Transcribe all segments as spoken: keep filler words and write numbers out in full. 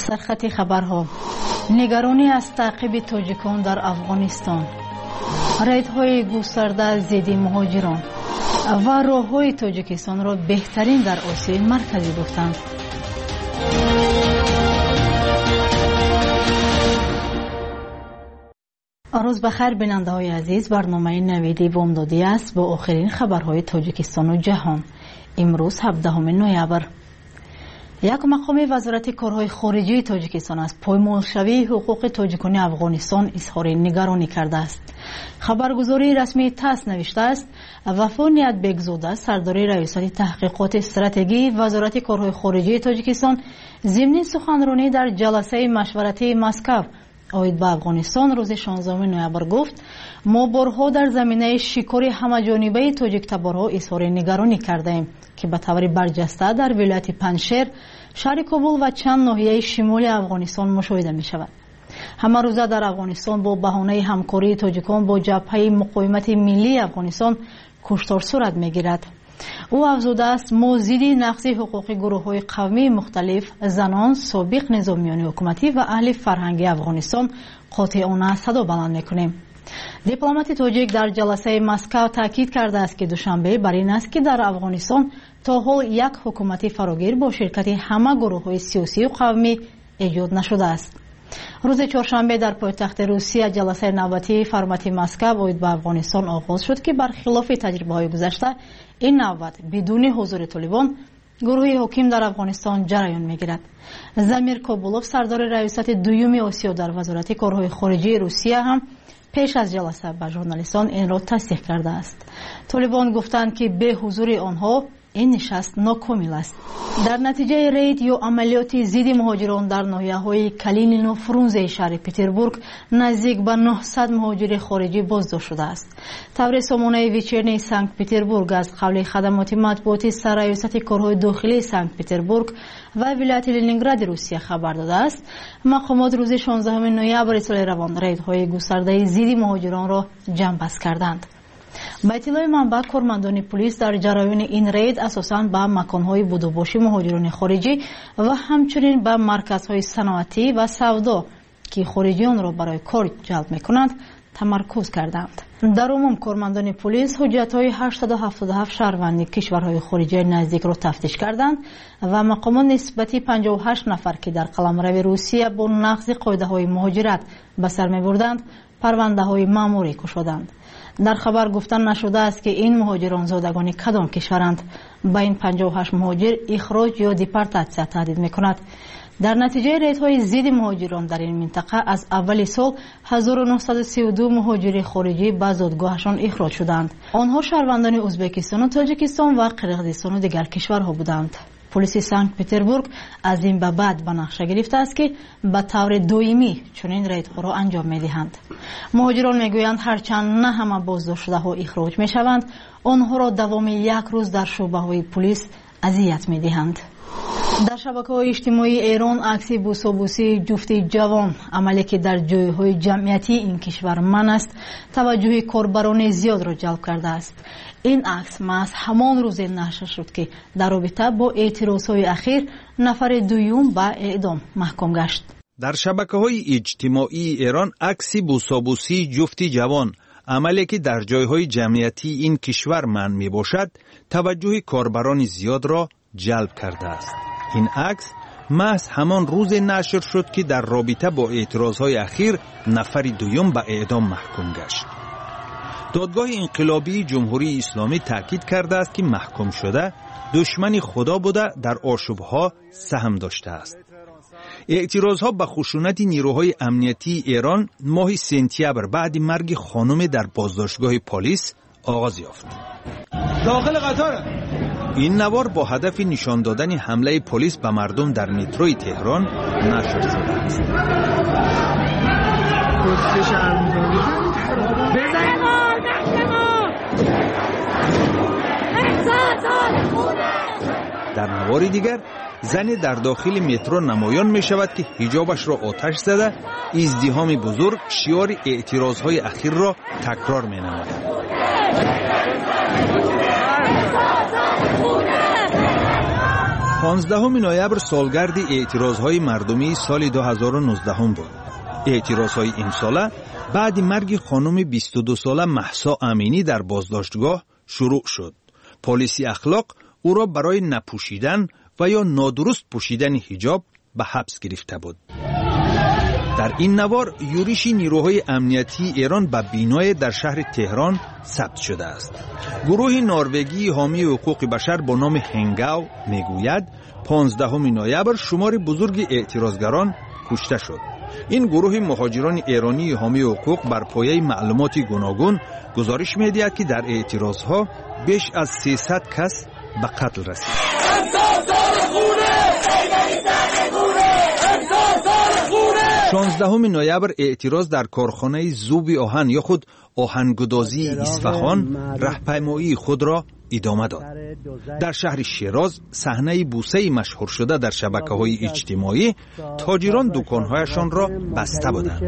سرخط خبرها. نگرانی از تعقیب تاجیکان در افغانستان، ریدهای گسترده ضد مهاجران و راههای تاجیکستان را بهترین در آسیای مرکزی گفتند. روز بخیر بیننده های عزیز، برنامه نویدی بامدادی است با آخرین خبرهای تاجیکستان و جهان. امروز هفدهم نوامبر. یک مقام وزارت کارهای خارجی تاجیکستان از پایمالشوی حقوق تاجیکان افغانستان اظهار نگرانی کرده است. خبرگزاری رسمی تاس نوشته است وفا نیت بگزاده سردار ریاست تحقیقات استراتژی وزارت کارهای خارجی تاجیکستان ضمن سخنرانی در جلسه مشورتی مسکو آید به افغانستان روز شانزدهم نوامبر گفت ما بارها در زمینه شکار همه‌جانبه تاجیک تبارها اظهار نگرانی کرده ایم که به طور برجسته در ولایت پنجشیر، شهر کابل و چند ناحیه شمال افغانستان مشاهده می شود. همه روزه در افغانستان با بهانه همکاری تاجیکان با جبهه مقاومت ملی افغانستان کشتار صورت می گیرد. او افزوده است ما ضد نقض حقوق گروه های قومی مختلف، زنان، سابق نظامیان حکومتی و اهل فرهنگ افغانستان قاطعانه صدا بلند میکنیم. دیپلمات تاجیک در جلسه مسکو تاکید کرده است که دوشنبه بر این است که در افغانستان تا حال یک حکومت فراگیر با شرکت همه گروه های سیاسی و قومی ایجاد نشده است. روز چهارشنبه در پایتخت روسیه جلسه نوبتی فرمت مسکو آید به افغانستان آغاز شد که برخلاف تجربه های گذشته این نوبت بدون حضور طالبان گروه حاکم در افغانستان جریان میگیرد. زمیر کابولوف سردار ریاست دوم آسیا در وزارت کارهای خارجی روسیه هم پیش از جلسه به ژورنالیستان این را تصدیق کرده است. طالبان گفتند که به حضور آنها این نشست ناکامل است. در نتیجه رید یا عملیات ضد مهاجران در ناحیه‌های کالینین و فرونزه شهر پتربورگ نزدیک به نهصد مهاجر خارجی بازداشت شده است. طور سامانه ویچرنی سنت پتربورگ از قبل خدمات مطبوعاتی سرریاست کارهای داخلی سنت پتربورگ و ولایت لنینگراد روسیه خبر داده است مقامات روز شانزدهم نوامبر سال روان ریدهای گسترده ضد مهاجران را جنببست کردند. با اطلاع منبع کارمندان پلیس در جریان این رید اساساً به مکان‌های بودوباش مهاجران خارجی و همچنین به مرکزهای صنعتی و سودا که خارجیان را برای کار جلب می‌کنند تمرکز کردند. در عموم کارمندان پلیس حجت‌های هشتصد و هفتاد و هفت شهروندی کشورهای خارجی نزدیک را تفتیش کردند و مقامات نسبتی پنجاه و هشت نفر که در قلمرو روسیه با نقض قاعده‌های مهاجرت به سر می‌بردند پرونده‌های مأموری گشودند. در خبر گفتن نشده است که این مهاجران زادگان کدام کشورند. با این پنجاه و هشت مهاجر اخراج یا دیپارتاسیون تهدید می‌کند. در نتیجه ریدهای ضد مهاجران در این منطقه از اول سال هزار و نهصد و سی و دو مهاجر خارجی به زادگاهشان اخراج شدند. آنها شهروندان ازبکستان و تاجیکستان و قرقیزستان و دیگر کشورها بودند. پلیس سنت پتربورگ از این به بعد به نقشه گرفته است که به طور دائمی چنین ریدها را انجام می‌دهند. مهاجران میگویند هرچند نه همه بازداشت شده ها اخراج میشوند، آنها را دوام یک روز در شعبه های پلیس اذیت می‌دهند. در شبکه‌های اجتماعی ایران عکس بوسابوسی جفت جوان، عملی که در جایهای جمعیتی این کشور من است، توجه کاربران زیاد را جلب کرده است. این عکس محض همان روز نشر شد که در رابطه با اعتراضهای اخیر نفر دوم به اعدام محکوم گشت. در شبکه‌های اجتماعی ایران عکس بوسابوسی جفت جوان، عملی که در جایهای جمعیتی این کشور من می باشد، توجه کاربران زیاد را جلب کرده است. این عکس محض همان روز نشر شد که در رابطه با اعتراضهای اخیر نفر دوم به اعدام محکوم گشت. دادگاه انقلابی جمهوری اسلامی تاکید کرده است که محکوم شده دشمن خدا بوده در آشوبها سهم داشته است. اعتراضها به خشونت نیروهای امنیتی ایران ماه سپتامبر بعد مرگ خانم در بازداشتگاه پلیس آغاز یافت. داخل قطار این نوار با هدف نشان دادن حمله پلیس به مردم در متروی تهران نشر شده است. در نوار دیگر زن در داخل مترو نمایان می شود که حجابش را آتش زده ازدحام بزرگ شعار اعتراضهای اخیر را تکرار می نماید. پانزدهم نوامبر سالگرد اعتراضهای مردمی سال دو هزار و نوزده بود. اعتراضهای این ساله بعد مرگ خانم بیست و دو ساله مهسا امینی در بازداشتگاه شروع شد. پلیس اخلاق او را برای نپوشیدن و یا نادرست پوشیدن حجاب به حبس گرفته بود. در این نوار یورش نیروهای امنیتی ایران به بینای در شهر تهران ثبت شده است. گروه نروژی حامی حقوق بشر با نام هنگاو میگوید پانزدهم نوامبر شمار بزرگ اعتراضگران کشته شد. این گروه مهاجران ایرانی حامی حقوق بر پایه معلومات گوناگون گزارش می‌دهد که در اعتراضها بیش از سیصد کس به قتل رسید. شانزدهم نوامبر اعتراض در کارخانه ذوب آهن یا خود آهنگدازی اصفهان راهپیمایی خود را ادامه داد. در شهر شیراز صحنه بوسه مشهور شده در شبکه‌های اجتماعی تاجران دکان‌هایشان را بسته بودند.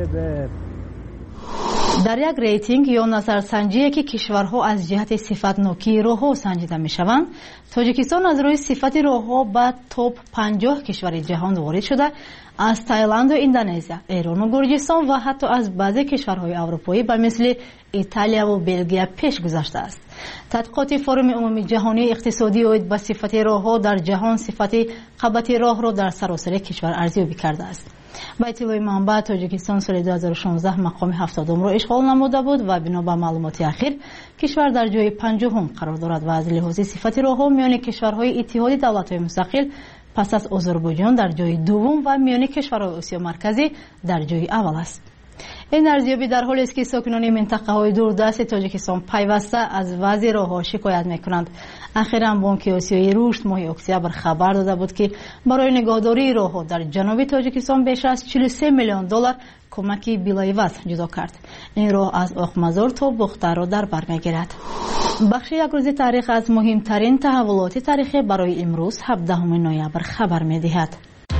در یک ریتینگ یا نظرسنجی که کشورها از جهت صفت‌نوکی راه‌ها سنجیده می‌شوند، تاجیکستان از روی صفت راه‌ها به توپ پنجاه کشور جهان وارد شده، از تایلند و اندونزیا، ایران و گرجستان و حتی از بعضی کشورهای اروپایی به مثل ایتالیا و بلژیم پیش گذشته است. تحقیقات فورم عمومی جهانی اقتصادی اوید به صفت راه‌ها در جهان صفت قبط راه را در سراسر کشور ارزیابی کرده است. با اطلاع منبع تاجیکستان سال دو هزار و شانزده مقام هفتادم را اشغال نموده بود و بنا به معلومات اخیر کشور در جای پنجم قرار دارد و از لحاظ صفت راه‌ها میان کشورهای اتحاد دولت‌های مستقل پس از آذربایجان در جای دوم و میان کشورهای آسیا مرکزی در جای اول است. این ارزیابی در حالی است که ساکنان منطقه‌های دوردست تاجیکستان پیوسته از وضع راه‌ها شکایت می‌کنند. اخیراً بانک آسیایی رشد ماه اکتبر خبر داده بود که برای نگهداری راه‌ها در جنوب تاجیکستان بیش از چهل و سه میلیون دلار کمکی بلایوز جدا کرد. این راه از آخمزار تا بختر را در بر می‌گیرد. بخش یک روز تاریخ از مهمترین تحولات تاریخی برای امروز هفدهم نوامبر خبر می‌دهد.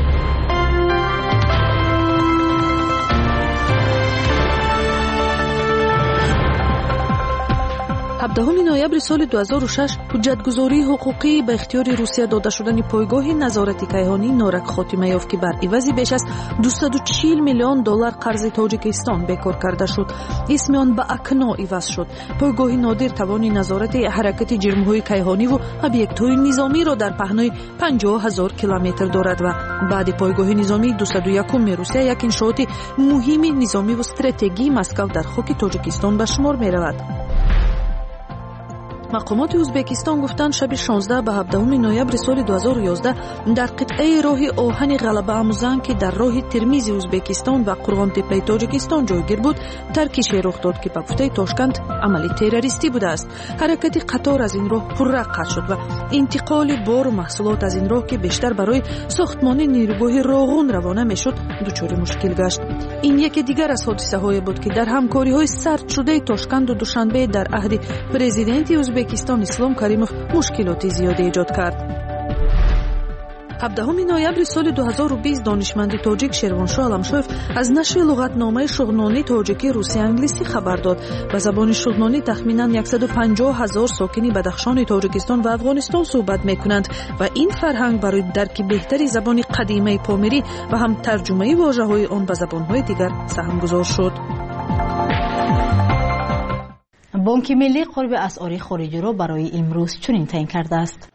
هفدهم نوامبر سال دو هزار و شش حجتگزاری حقوقی به اختیار روسیه داده شدن پایگاه نظارت کیهانی نورک خاتمه یافت که بر عوض بیش از دویست و چهل میلیون دلار قرض تاجیکستان بکار کرده شد. اسم آن به اکنا عوض شد. پایگاه نادر توان نظارت حرکت جرم‌های کیهانی و ابیکت‌های نظامی را در پهنای پنجاه هزار کیلومتر دارد و بعد پایگاه نظامی دویست و یکم روسیه یک انشاءات مهم نظامی و استراتژی مسکو در خاک تاجیکستان به شمار می‌رود. مقامات ازبکستان گفتند شب شانزده به هفدهم نوامبر سال دو هزار و یازده در قطعه راه آهن غلبه آموزان که در راه ترمیز ازبکستان و قرغان تپه تاجیکستان جایگیر بود ترکیش رخ داد که به گفته تاشکند عملی تروریستی بوده است. حرکت قطار از این راه پررق قطع شد و انتقال بار و محصولات از این راه که بیشتر برای ساختمان نیروگاه راغون روانه میشد دچار مشکل گشت. این یکی دیگر از حادثه های بود که در همکاری های سرد شده تاشکند و دوشنبه در عهد پرزیدنت ازبکستان اسلام کریموف مشکلات زیادی ایجاد کرد. هفدهم نوامبر سال دو هزار و بیست دانشمند تاجیک شیروانشاه علمشویف از نشر لغتنامه شغنانی تاجیکی روسی انگلیسی خبر داد. به زبان شغنانی تخمیناً صد و پنجاه هزار ساکنی بدخشان تاجیکستان و افغانستان صحبت میکنند و این فرهنگ برای درک بهتری زبان قدیمی پامیری و هم ترجمه واژه‌های آن به زبان‌های دیگر سهمگذار شد. بانک ملی قرب اسعار خارجی را برای امروز چنین تعیین کرده است.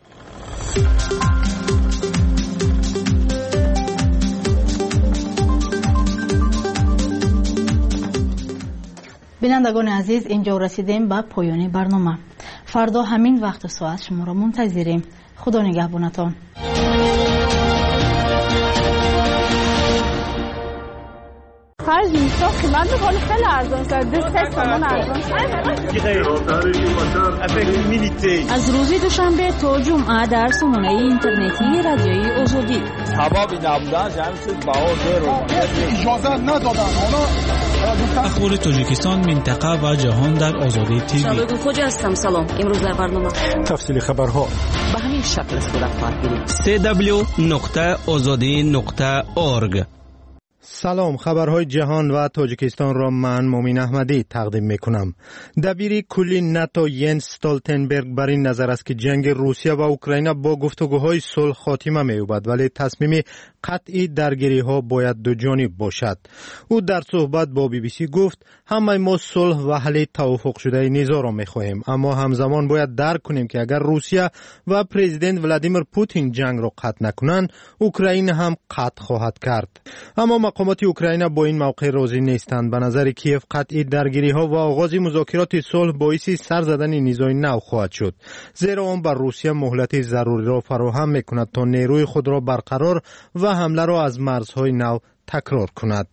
بینندگان عزیز، اینجا رسیدیم به پایان برنامه. فردا همین وقت و ساعت شما را منتظریم. خدا نگهبانتان. فرض میشه قیمت بخوری خیلی ارزان شد. دو سه تومن ارزان شد. از روز دوشنبه تا جمعه در سامانه اینترنتی رادیوی آزادی. سبب نبودن جمع شد باور رو اجازه ندادن. اخبار تاجیکستان، منطقه و جهان در آزادی تیوی. شبکه خوج هستم. سلام. امروز در برنامه تفصیل خبرها به همین شکل صورت خواهد گرفت. دبلیو دبلیو دبلیو نقطه آزادی نقطه اورگ سلام، خبرهای جهان و تاجیکستان را من مومین احمدی تقدیم میکنم. دبیر کلی ناتو ینس استولتنبرگ بر این نظر است که جنگ روسیه و اوکراین با گفتگوهای صلح خاتمه می‌یابد، ولی تصمیم قطعی درگیری ها باید دو جانب باشد. او در صحبت با بی بی سی گفت همه ما صلح و حل توافق شده نزاع را می‌خواهیم، اما همزمان باید درک کنیم که اگر روسیه و پرزیدنت ولادیمیر پوتین جنگ را قطع نکنند، اوکراین هم قطع خواهد کرد. اما مقامات اوکراین با این موقع راضی نیستند. به نظر کیف قطعی درگیری ها و آغاز مذاکرات صلح باعث سر زدن نزاع نو خواهد شد، زیرا آن بر روسیه مهلت ضروری را فراهم میکند تا نیروی خود را برقرار و حمله را از مرزهای نو تکرار کند.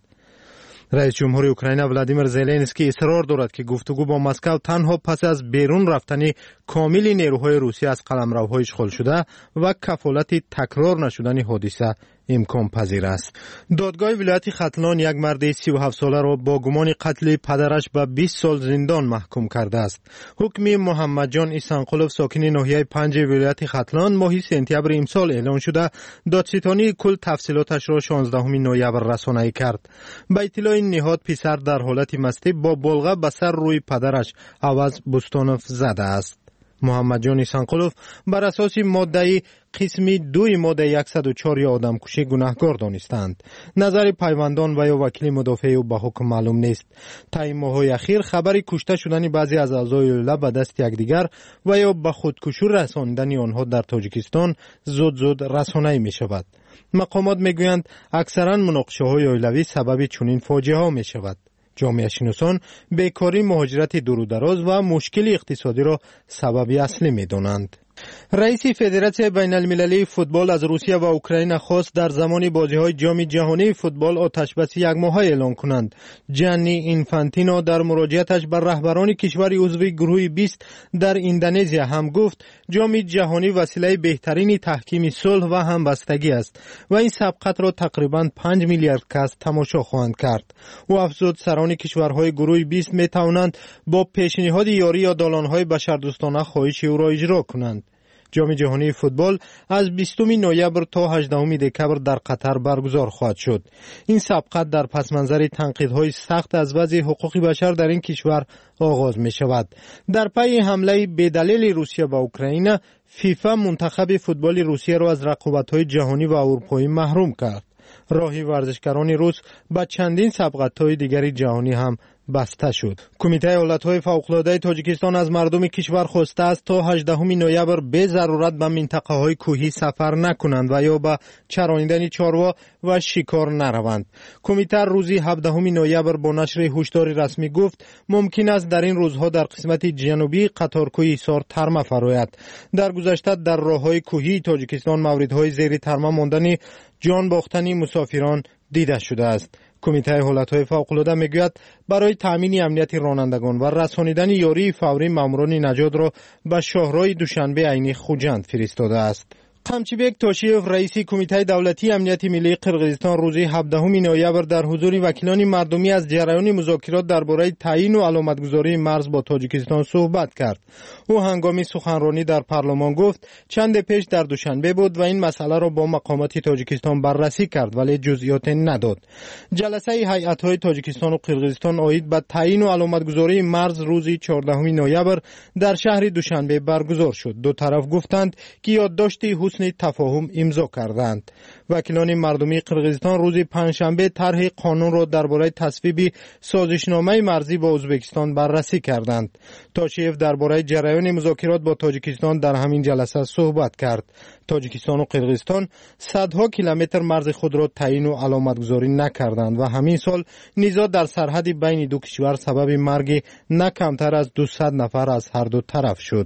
رئیس جمهور اوکراین ولادیمیر زلنسکی اصرار دارد که گفتگو با مسکو تنها پس از بیرون رفتن کامل نیروهای روسیه از قلمروهای اشغال شده و کفالت تکرار نشدن حادثه امکان پذیر است. دادگاه ولایت ختلان یک مرد سی و هفت ساله را با گمان قتل پدرش به بیست سال زندان محکوم کرده است. حکم محمد جان ایسانقلوف ساکن ناحیه پنج ولایت ختلان ماه سپتامبر امسال اعلان شده، دادستانی کل تفصیلاتش را شانزدهم نوامبر رسانه‌ای کرد. به اطلاع این نهاد پسر در حالت مستی با بلغه به سر روی پدرش عوض بوستانوف زده است. محمد جان ایسانقلوف بر اساس ماده قسمی دوی ماده صد و چهار آدم کشی گناهکار دانستند. نظر پیوندان و یا وکیل مدافع او به حکم معلوم نیست. تا این ماه‌های اخیر خبر کشته شدن بعضی از اعضای اوله به دست یکدیگر و یا به خودکشی رساندن آنها در تاجیکستان زود زود رسانه‌ای می شود. مقامات می گویند اکثرا مناقشه های اولوی سبب چنین فاجعه ها می شود. جامعه شناسان بیکاری، مهاجرت دور و دراز و مشکل اقتصادی را سبب اصلی می دانند. رئیس فدراسیون بین المللی فوتبال از روسیه و اوکراین خواست در زمان بازی‌های جام جهانی فوتبال آتشبسی یک ماهه اعلان کنند. جانی اینفانتینو در مراجعتش بر رهبران کشور عضو گروه بیست در اندونزیا هم گفت جام جهانی وسیله بهترین تحکیم صلح و همبستگی است و این سبقت را تقریباً پنج میلیارد کس تماشا خواهند کرد. او افزود سران کشورهای گروه بیست می توانند با پیشنهاد یاری یا دالان‌های بشردوستانه خواهش او را اجرا کنند. جام جهانی فوتبال از بیستم نوامبر تا هجدهم دکمبر در قطر برگزار خواهد شد. این سبقت در پس منظر تنقیدهای سخت از وضع حقوق بشر در این کشور آغاز می شود. در پی حمله بدلیل روسیه به اوکراین، فیفا منتخب فوتبال روسیه را از رقابت‌های جهانی و اروپایی محروم کرد. راهی ورزشکاران روس به چندین سبقت‌های دیگری جهانی هم بسته شد. کمیته حالت‌های فوق‌العاده تاجیکستان از مردم کشور خواسته است تا هجدهم نوامبر به ضرورت به منطقه‌های کوهی سفر نکنند و یا به چرانیدن چاروا و شکار نروند. کمیته روز هفدهم نوامبر با نشر هشدار رسمی گفت ممکن است در این روزها در قسمت جنوبی قطارکوی ایثار ترمه فراید. در گذشته در راه‌های کوهی تاجیکستان موردهای زیر ترمه ماندن جان باختن مسافران دیده شده است. کمیته حالت‌های فوق‌العاده میگوید برای تأمین امنیت رانندگان و رسانیدن یاری فوری ماموران نجات را به شاهراه دوشنبه عین خوجند فرستاده است. قمچیبک تاشیف رئیس کمیته دولتی امنیت ملی قرقیزستان روز هفدهم نوامبر در حضور وکیلان مردمی از جریان مذاکرات درباره تعیین و علامتگذاری مرز با تاجیکستان صحبت کرد. او هنگام سخنرانی در پارلمان گفت چند پیش در دوشنبه بود و این مسئله را با مقامات تاجیکستان بررسی کرد ولی جزئیات نداد. جلسه هیئت‌های تاجیکستان و قرقیزستان عاید به تعیین و علامتگذاری مرز روز چهاردهم نوامبر در شهر دوشنبه برگزار شد. دو طرف گفتند که یادداشت حسن تفاهم امضا کردند. وکیلان مردمی قرقیزستان روز پنجشنبه طرح قانون را درباره تصویب سازشنامه مرزی با ازبکستان بررسی کردند. تاشیف درباره جریان مذاکرات با تاجیکستان در همین جلسه صحبت کرد. تاجیکستان و قرقیزستان صدها کیلومتر مرز خود را تعیین و علامتگذاری نکردند و همین سال نزاع در سرحد بین دو کشور سبب مرگ نه کمتر از دویست نفر از هر دو طرف شد.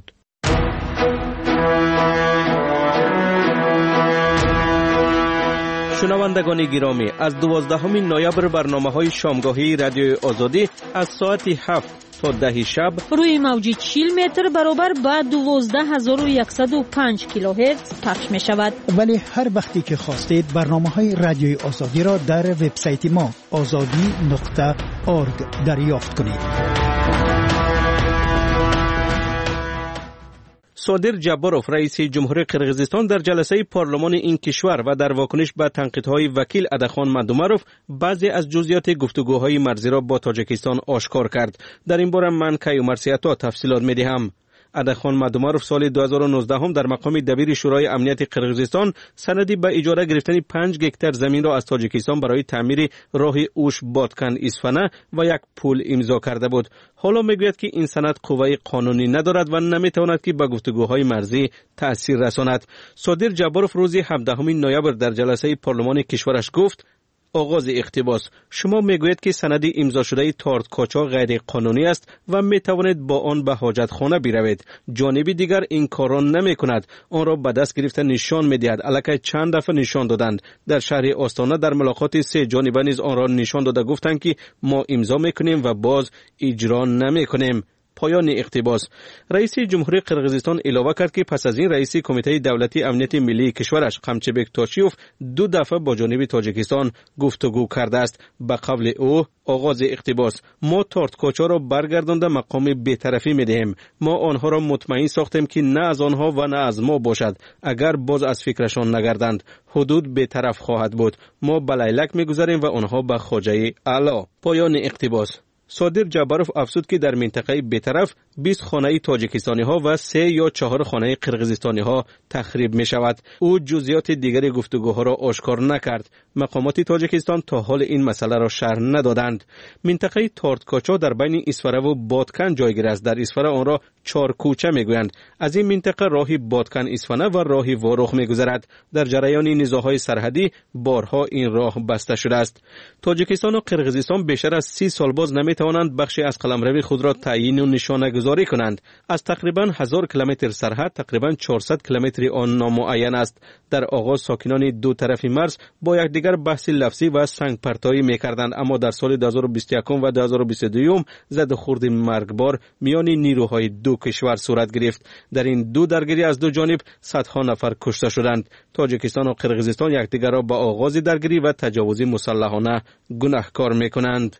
شنوندگان گرامی، از دوازدهم نوامبر برنامه‌های شامگاهی رادیوی آزادی از ساعت هفت تا ده شب روی موج چهل متر برابر با دوازده هزار و صد و پنج کیلوهرتز پخش می شود. ولی هر وقتی که خواستید برنامه‌های رادیوی آزادی را در وبسایت ما آزادی نقطه اورگ دریافت کنید. صادر جباروف رئیس جمهوری قرقیزستان در جلسه پارلمان این کشور و در واکنش به تنقیدهای وکیل ادخان مندومروف بعضی از جزئیات گفتگوهای مرزی را با تاجیکستان آشکار کرد. در این باره من کیومر سیاتا تفصیلات می‌دهم. ادخان مندومروف سال دو هزار و نوزده هم در مقام دبیر شورای امنیت قرقیزستان سندی به اجاره گرفتن پنج گکتر زمین را از تاجیکستان برای تعمیر راه اوش بادکن اصفهان و یک پل امضا کرده بود. حالا میگوید که این سند قوه قانونی ندارد و نمیتواند که به گفتگوهای مرزی تأثیر رساند. صادر جباروف روز هفدهم نوامبر در جلسه پارلمان کشورش گفت: آغاز اقتباس: شما میگویید که سند امضا شده تارت کاچا غیر قانونی است و میتوانید با آن به حاجتخانه بروید. جانب دیگر این کار را نمیکند. آن را به دست گرفته نشان میدهد. الکی چند دفعه نشان دادند. در شهر آستانه در ملاقات سه جانبه نیز آن را نشان داده گفتند که ما امضا میکنیم و باز اجرا نمیکنیم. پایان اقتباس. رئیس جمهوری قرقیزستان علاوه کرد که پس از این رئیس کمیته دولتی امنیت ملی کشورش قمچبک تاشیوف دو دفعه با جانب تاجیکستان گفتگو کرده است. به قول او آغاز اقتباس: ما تارت کاچا را برگردانده مقام بی‌طرفی می‌دهیم. ما آنها را مطمئن ساختیم که نه از آنها و نه از ما باشد. اگر باز از فکرشان نگردند حدود بی‌طرف خواهد بود. ما به لیلک می‌گذاریم و آنها به خواجه اعلی. پایان اقتباس. صادر جباروف افزود که در منطقه بی‌طرف بیست خانه تاجیکستانی ها و سه یا چهار خانه قرقیزستانی ها تخریب می شود. او جزئیات دیگر گفتگوها را آشکار نکرد. مقامات تاجیکستان تا حال این مسئله را شرح ندادند. منطقه تارت کاچا در بین اصفهان و بادکن جایگیر است. در اصفهان آن را چهار کوچه می گویند. از این منطقه راهی بادکن اصفهان و راهی واروخ می گذرد. در جریان نزاع‌های سرحدی بارها این راه بسته شده است. تاجیکستان و قرقیزستان بیشتر از سی سال باز نمی توانند بخشی از قلمرو خود را تعیین و نشانه گذاری کنند. از تقریبا هزار کیلومتر سرحد تقریبا چهارصد کیلومتر آن نامعین است. در آغاز ساکنان دو طرفی مرز با یکدیگر بحث لفظی و سنگ پرتایی می‌کردند، اما در سال دو هزار و بیست و یک و دو هزار و بیست و دو زد و خورد مرگبار میان نیروهای دو کشور صورت گرفت. در این دو درگیری از دو جانب صدها نفر کشته شدند. تاجیکستان و قرقیزستان یکدیگر را به آغاز درگیری و تجاوز مسلحانه گناهکار می‌کنند.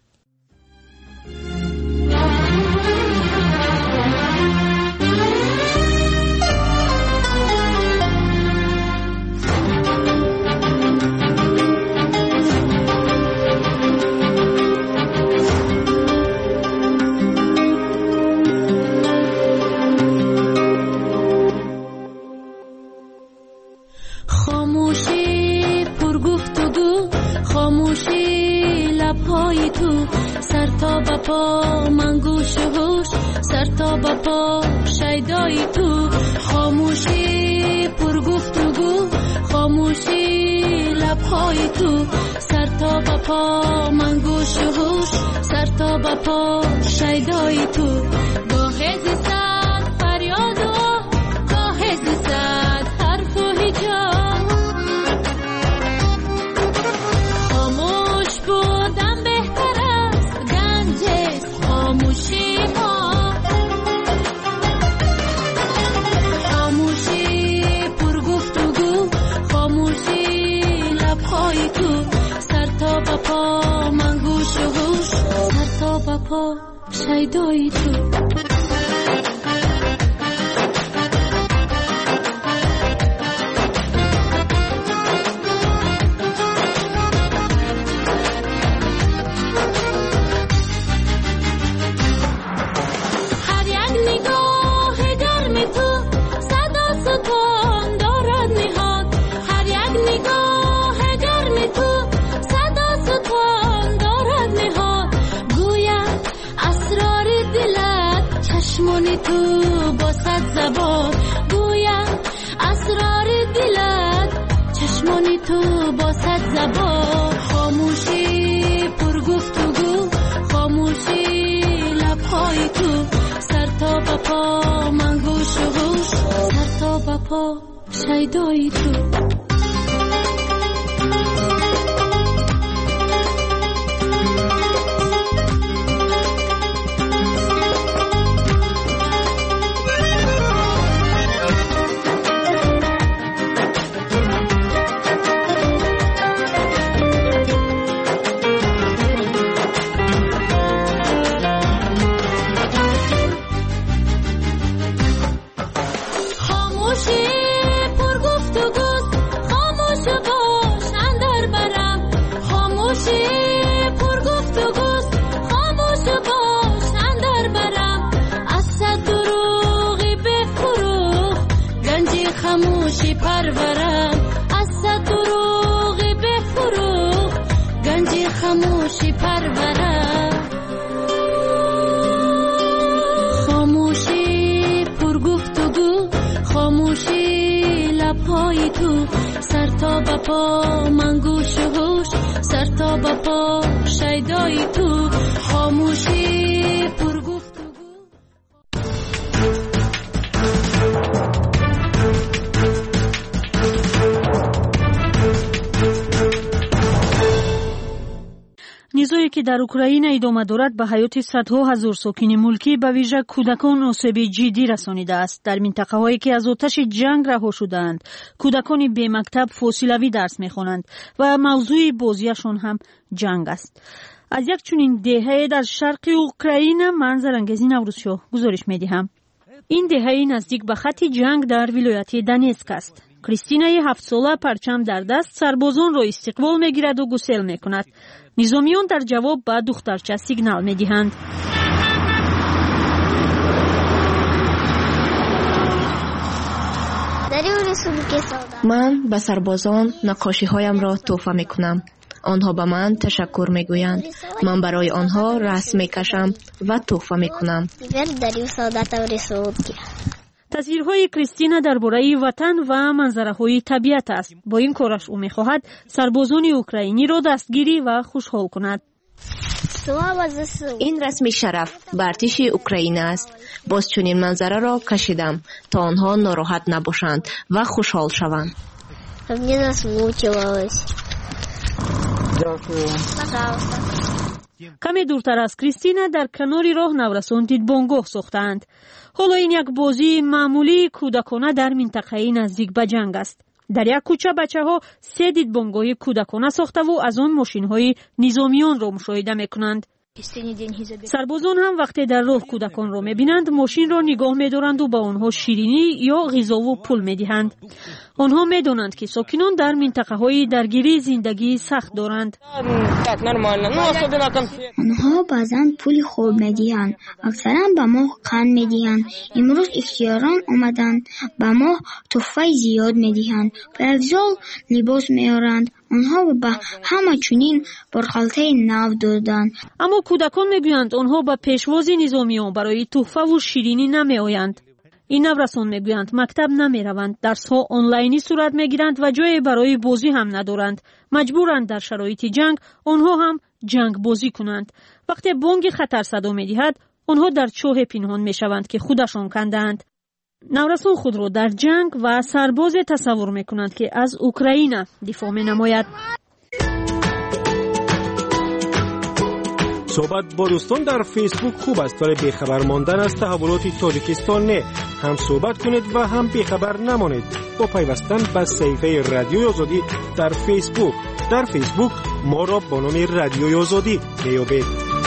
پا من گوش و هوش سر تا با پا شیدای تو خاموشی پر گفتگو خاموشی لبهای تو سر تا با پا من گوش و هوش سر تا با پا شیدای تو گاه زیستن فریاد و گاه زیستن حرف و هجاب خاموش بودم بهتر خاموشی ما خاموشی پر گفتگو خاموشی لبهای تو سر تا با پا من گوش و هوش سر تا با پا شیدای تو تو با صد زبان گویم اسرار دلت چشمانی تو با صد زبان خاموشی پر گفتگو خاموشی لبهای تو سر تا با پا من گوش و هوش سر تا با پا شیدای تو خاموشی پرورم از صد دروغ بفروغ گنج خاموشی پرورم خاموشی پر گفتگو خاموشی لبهای تو سر تا به پا من گوش و هوش سر تا به پا شیدای تو خاموشی پر گفتگو. низое ки дар украина идома дорад ба ҳаёти садҳо ҳазор сокини мулкӣ ба вижа кӯдакон осеби ҷиддӣ расонидааст. дар минтақаҳое ки аз оташи ҷанг раҳо шудаанд кӯдакони бемактаб фосилавӣ дарс мехонанд ва мавзӯи бозиашон ҳам ҷанг аст. аз як чунин деҳае дар шарқи украина ман зарангези наврӯзшоҳ гузориш медиҳам. ин деҳаи наздик ба хатти ҷанг дар вилояти Донецк аст. кристинаи ҳафтсола парчам дар даст сарбозонро истиқбол мегираду гусел мекунад. низомиён дар ҷавоб ба духтарча сигнал медиҳанд. ман ба сарбозон нақошиҳоямро тӯҳфа мекунам. онҳо ба ман ташаккур мегӯянд. ман барои онҳо расм мекашам ва тӯҳфа мекунам. тасвирҳои Кристина дар бораи ватан ва манзараҳои табиат аст. бо ин кораш ӯ мехоҳад сарбозони украиниро дастгирӣ ва хушҳол кунад. ин расми шараф ба артиши Украина аст. боз чунин манзараро кашидам то онҳо нороҳат набошанд ва хушҳол шаванд. каме дуртар аз Кристина дар канори роҳ наврасон дидбонгоҳ сохтаанд. ҳоло ин як бозии маъмулии кӯдакона дар минтақаи наздик ба ҷанг аст. дар як кӯча бачаҳо се дидбонгоҳи кӯдакона сохтаву аз он мошинҳои низомиёнро мушоҳида мекунанд. сарбозон ҳам вақте дар роҳ кӯдаконро мебинанд мошинро нигоҳ медоранду ба онҳо ширинӣ ё ғизову пул медиҳанд. онҳо медонанд ки сокинон дар минтақаҳои даргирии зиндагии сахт доранд. онҳо баъзан пули хоб медиҳанд, аксаран ба моҳ қанд медиҳанд. имрӯз ихтиёрон омаданд, ба моҳ тӯҳфаи зиёд медиҳанд. пойафзол либос меоранд. онҳо ба ҳама чунин борхалтаи нав доданд. аммо кӯдакон мегӯянд онҳо ба пешвози низомиён барои тӯҳфаву ширинӣ намеоянд. ин наврасон мегӯянд мактаб намераванд, дарсҳо онлайнӣ сурат мегиранд ва ҷое барои бозӣ ҳам надоранд. маҷбуранд дар шароити ҷанг онҳо ҳам ҷангбозӣ кунанд. вақте бонги хатар садо медиҳад онҳо дар чоҳе пинҳон мешаванд ки худашон кандаанд. наврасон худро дар ҷанг ва сарбозе тасаввур мекунанд ки аз Украина дифоъ менамояд. صحبت با دوستان در فیسبوک خوب است ولی بیخبر ماندن از تحولات تاجیکستان نه. هم صحبت کنید و هم بیخبر نمانید با پیوستن به صفحه رادیوی آزادی در فیسبوک. در فیسبوک ما را با نام رادیوی آزادی بیابید.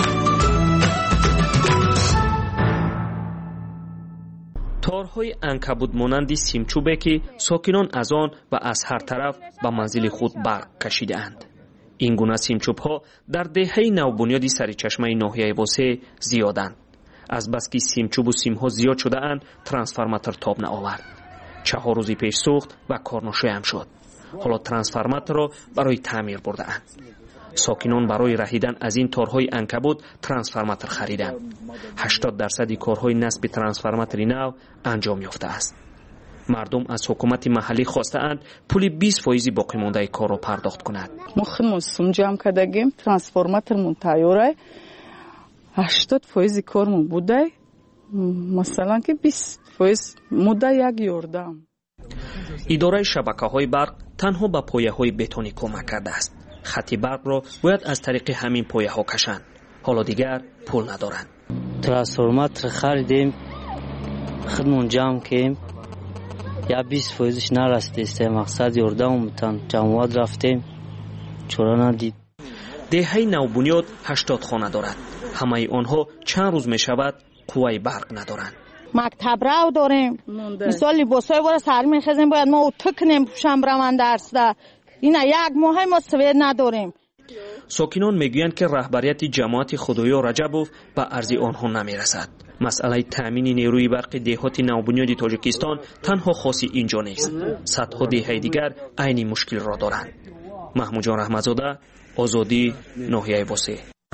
تارهای عنکبوت مانند سیمچوبه که ساکنان از آن و از هر طرف به منزل خود برق کشیده‌اند. این گونه سیمچوب‌ها در دهه نوبنیاد سرچشمه ناحیه واسه زیادند. از بس که سیمچوب و سیم‌ها زیاد شده اند ترانسفورماتور تاب نآورد. چهار روزی پیش سوخت و کارنشین هم شد. حالا ترانسفورماتور را برای تعمیر برده اند. ساکنان برای رهیدن از این تارهای عنکبوت ترانسفورماتور خریدند. هشتاد درصد کارهای نصب ترانسفورماتور نو انجام یافته است. مردم از حکومت محلی خواسته اند پول بیست فیصد باقی مانده کار را پرداخت کند. ما خودمون سوم جمع کردیم ترانسفورماتورمون تیاره هشتاد فیصد کارمون بوده مثلا که بیست فیصد مدت یک یاردم. اداره شبکه‌های برق تنها به پایه‌های بتونی کمک کرده است. خط برق را باید از طریق همین پایه‌ها کشند. حالا دیگر پول ندارند. ترانسفورماتور خریدیم خودمون جمع کردیم یا بیست فیصدش نرسید مقصد یاردم بودن جمعیت رفتیم چرا ندید. دهه نوبنیاد هشتاد خانه دارد. همه آنها چند روز می شود قوه برق ندارند. مکتب رو داریم مثال لباسای وارا سر میخزیم باید ما اتو کنیم پوشم برمان درس ده اینا یک ماه ما سوید نداریم. ساکنان میگویند که رهبریت جماعت خدایو رجبوف به ارضی آنها نمیرسد. مسئله تامین نیروی برق دهات نوبنیاد تاجیکستان تنها خاصی اینجا نیست. صدها دهه دیگر عین مشکل را دارند. محمود جان رحمتزاده، آزادی، ناحیه واسه.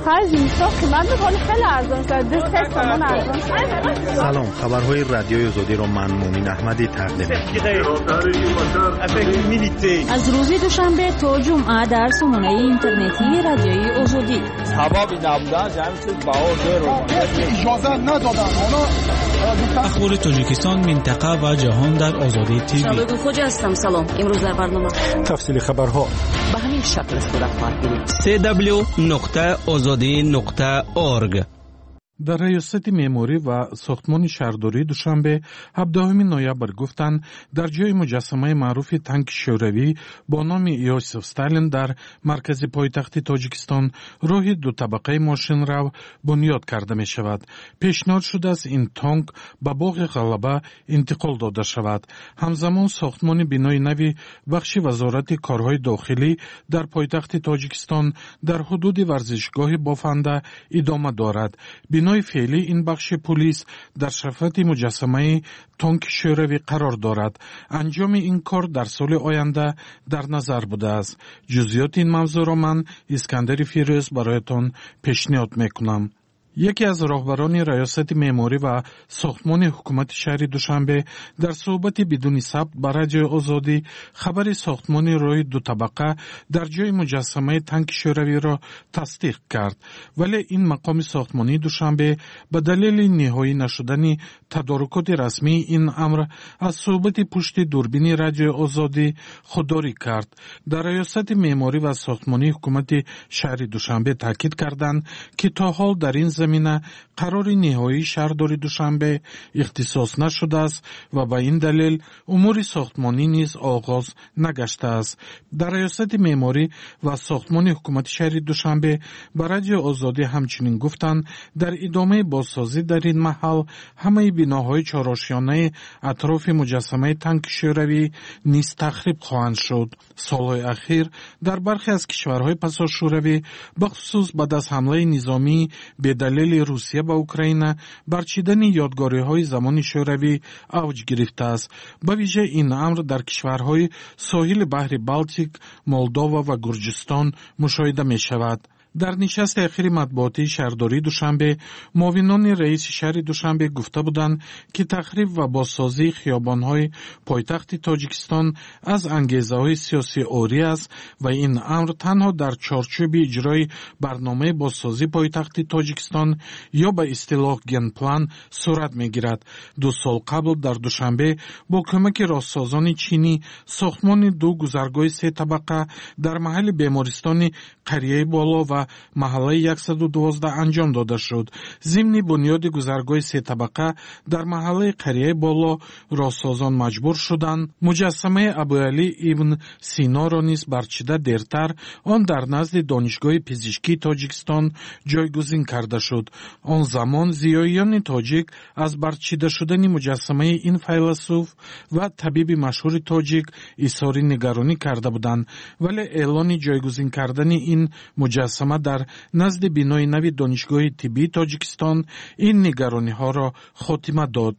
سلام، خبرهای رادیوی آزادی را من مومن احمدی تقدیم می‌کنم. از روز دوشنبه تا جمعه در سامانه اینترنتی رادیوی آزادی. حبابی نبودن جمعیت باور رو اجازه ندادن. اخبار تاجیکستان، منطقه و جهان در آزادی تیوی. شبکه خوج هستم. سلام. امروز در برنامه تفصیل خبرها به همین شکل صورت خواهد گرفت. سی دبلیو نقطه آزادی نقطه اورگ. در ریاست معماری و ساختمان شهرداری دوشنبه هفدهم نوامبر گفتند در جای مجسمه معروف تانک شوروی با نام یوسف استالین در مرکز پایتخت تاجیکستان راه دو طبقه ماشین رو بنیاد کرده می شود. پیشنهاد شده است این تانک به باغ غلبه انتقال داده شود. همزمان ساختمان بنای نوی بخش وزارت کارهای داخلی در پایتخت تاجیکستان در حدود ورزشگاه بافنده ادامه دارد. بنای فعلی این بخش پلیس در شرفت مجسمه تانک شوروی قرار دارد. انجام این کار در سال آینده در نظر بوده است. جزئیات این موضوع را من اسکندر فیروز برایتان پیشنهاد میکنم. یکی از راهبران ریاست معماری و ساختمان حکومت شهر دوشنبه در صحبت بدون ثبت با رادیو آزادی خبر ساختمان راه دو طبقه در جای مجسمه تانک شوروی را تصدیق کرد، ولی این مقام ساختمانی دوشنبه به دلیل نهایی نشدن تدارکات رسمی این امر از صحبت پشت دوربین رادیو آزادی خودداری کرد. در ریاست معماری و ساختمانی حکومت شهر دوشنبه تاکید کردند که تا حال در این زمینه قرار نهایی شهرداری دوشنبه اختصاص نشده است و به این دلیل امور ساختمانی نیز آغاز نگشته است. در ریاست معماری و ساختمان حکومت شهر دوشنبه به رادیو آزادی همچنین گفتند در ادامه بازسازی در این محل همه بناهای چهارآشیانه اطراف مجسمه تانک شوروی نیز تخریب خواهند شد. سالهای اخیر در برخی از کشورهای پساشوروی بخصوص بعد از حمله نظامی به دلیل روسیه به اوکراین برچیدن یادگاری‌های زمان شوروی اوج گرفته است. به ویژه این امر در کشورهای ساحل بحر بالتیک، مولداوا و گرجستان مشاهده می شود. در نشست اخیر مطبوعاتی شهرداری دوشنبه معاونان رئیس شهر دوشنبه گفته بودند که تخریب و بازسازی خیابان‌های پایتخت تاجیکستان از انگیزه‌های سیاسی عاری است و این امر تنها در چارچوب اجرای برنامه بازسازی پایتخت تاجیکستان یا به اصطلاح گن پلان صورت می‌گیرد. دو سال قبل در دوشنبه با کمک راهسازان چینی ساختمان دو گذرگاه سه طبقه در محل بیمارستان قریه بالا و محله صد و دوازده انجام داده شد. ضمن بنیاد گذرگاه سه طبقه در محله قریه بالا راهسازان مجبور شدند مجسمه ابوعلی ابن سینا را نیز برچیده دیرتر آن در نزد دانشگاه پزشکی تاجیکستان جایگزین کرده شد. آن زمان زیاییان تاجیک از برچیده شدن مجسمه این فیلسوف و طبیب مشهور تاجیک اظهار نگرانی کرده بودند، ولی اعلان جایگزین کردن این مجسمه در نزد بنای نوی دانشگاه طبی تاجیکستان این نگرانی ها را خاتمه داد.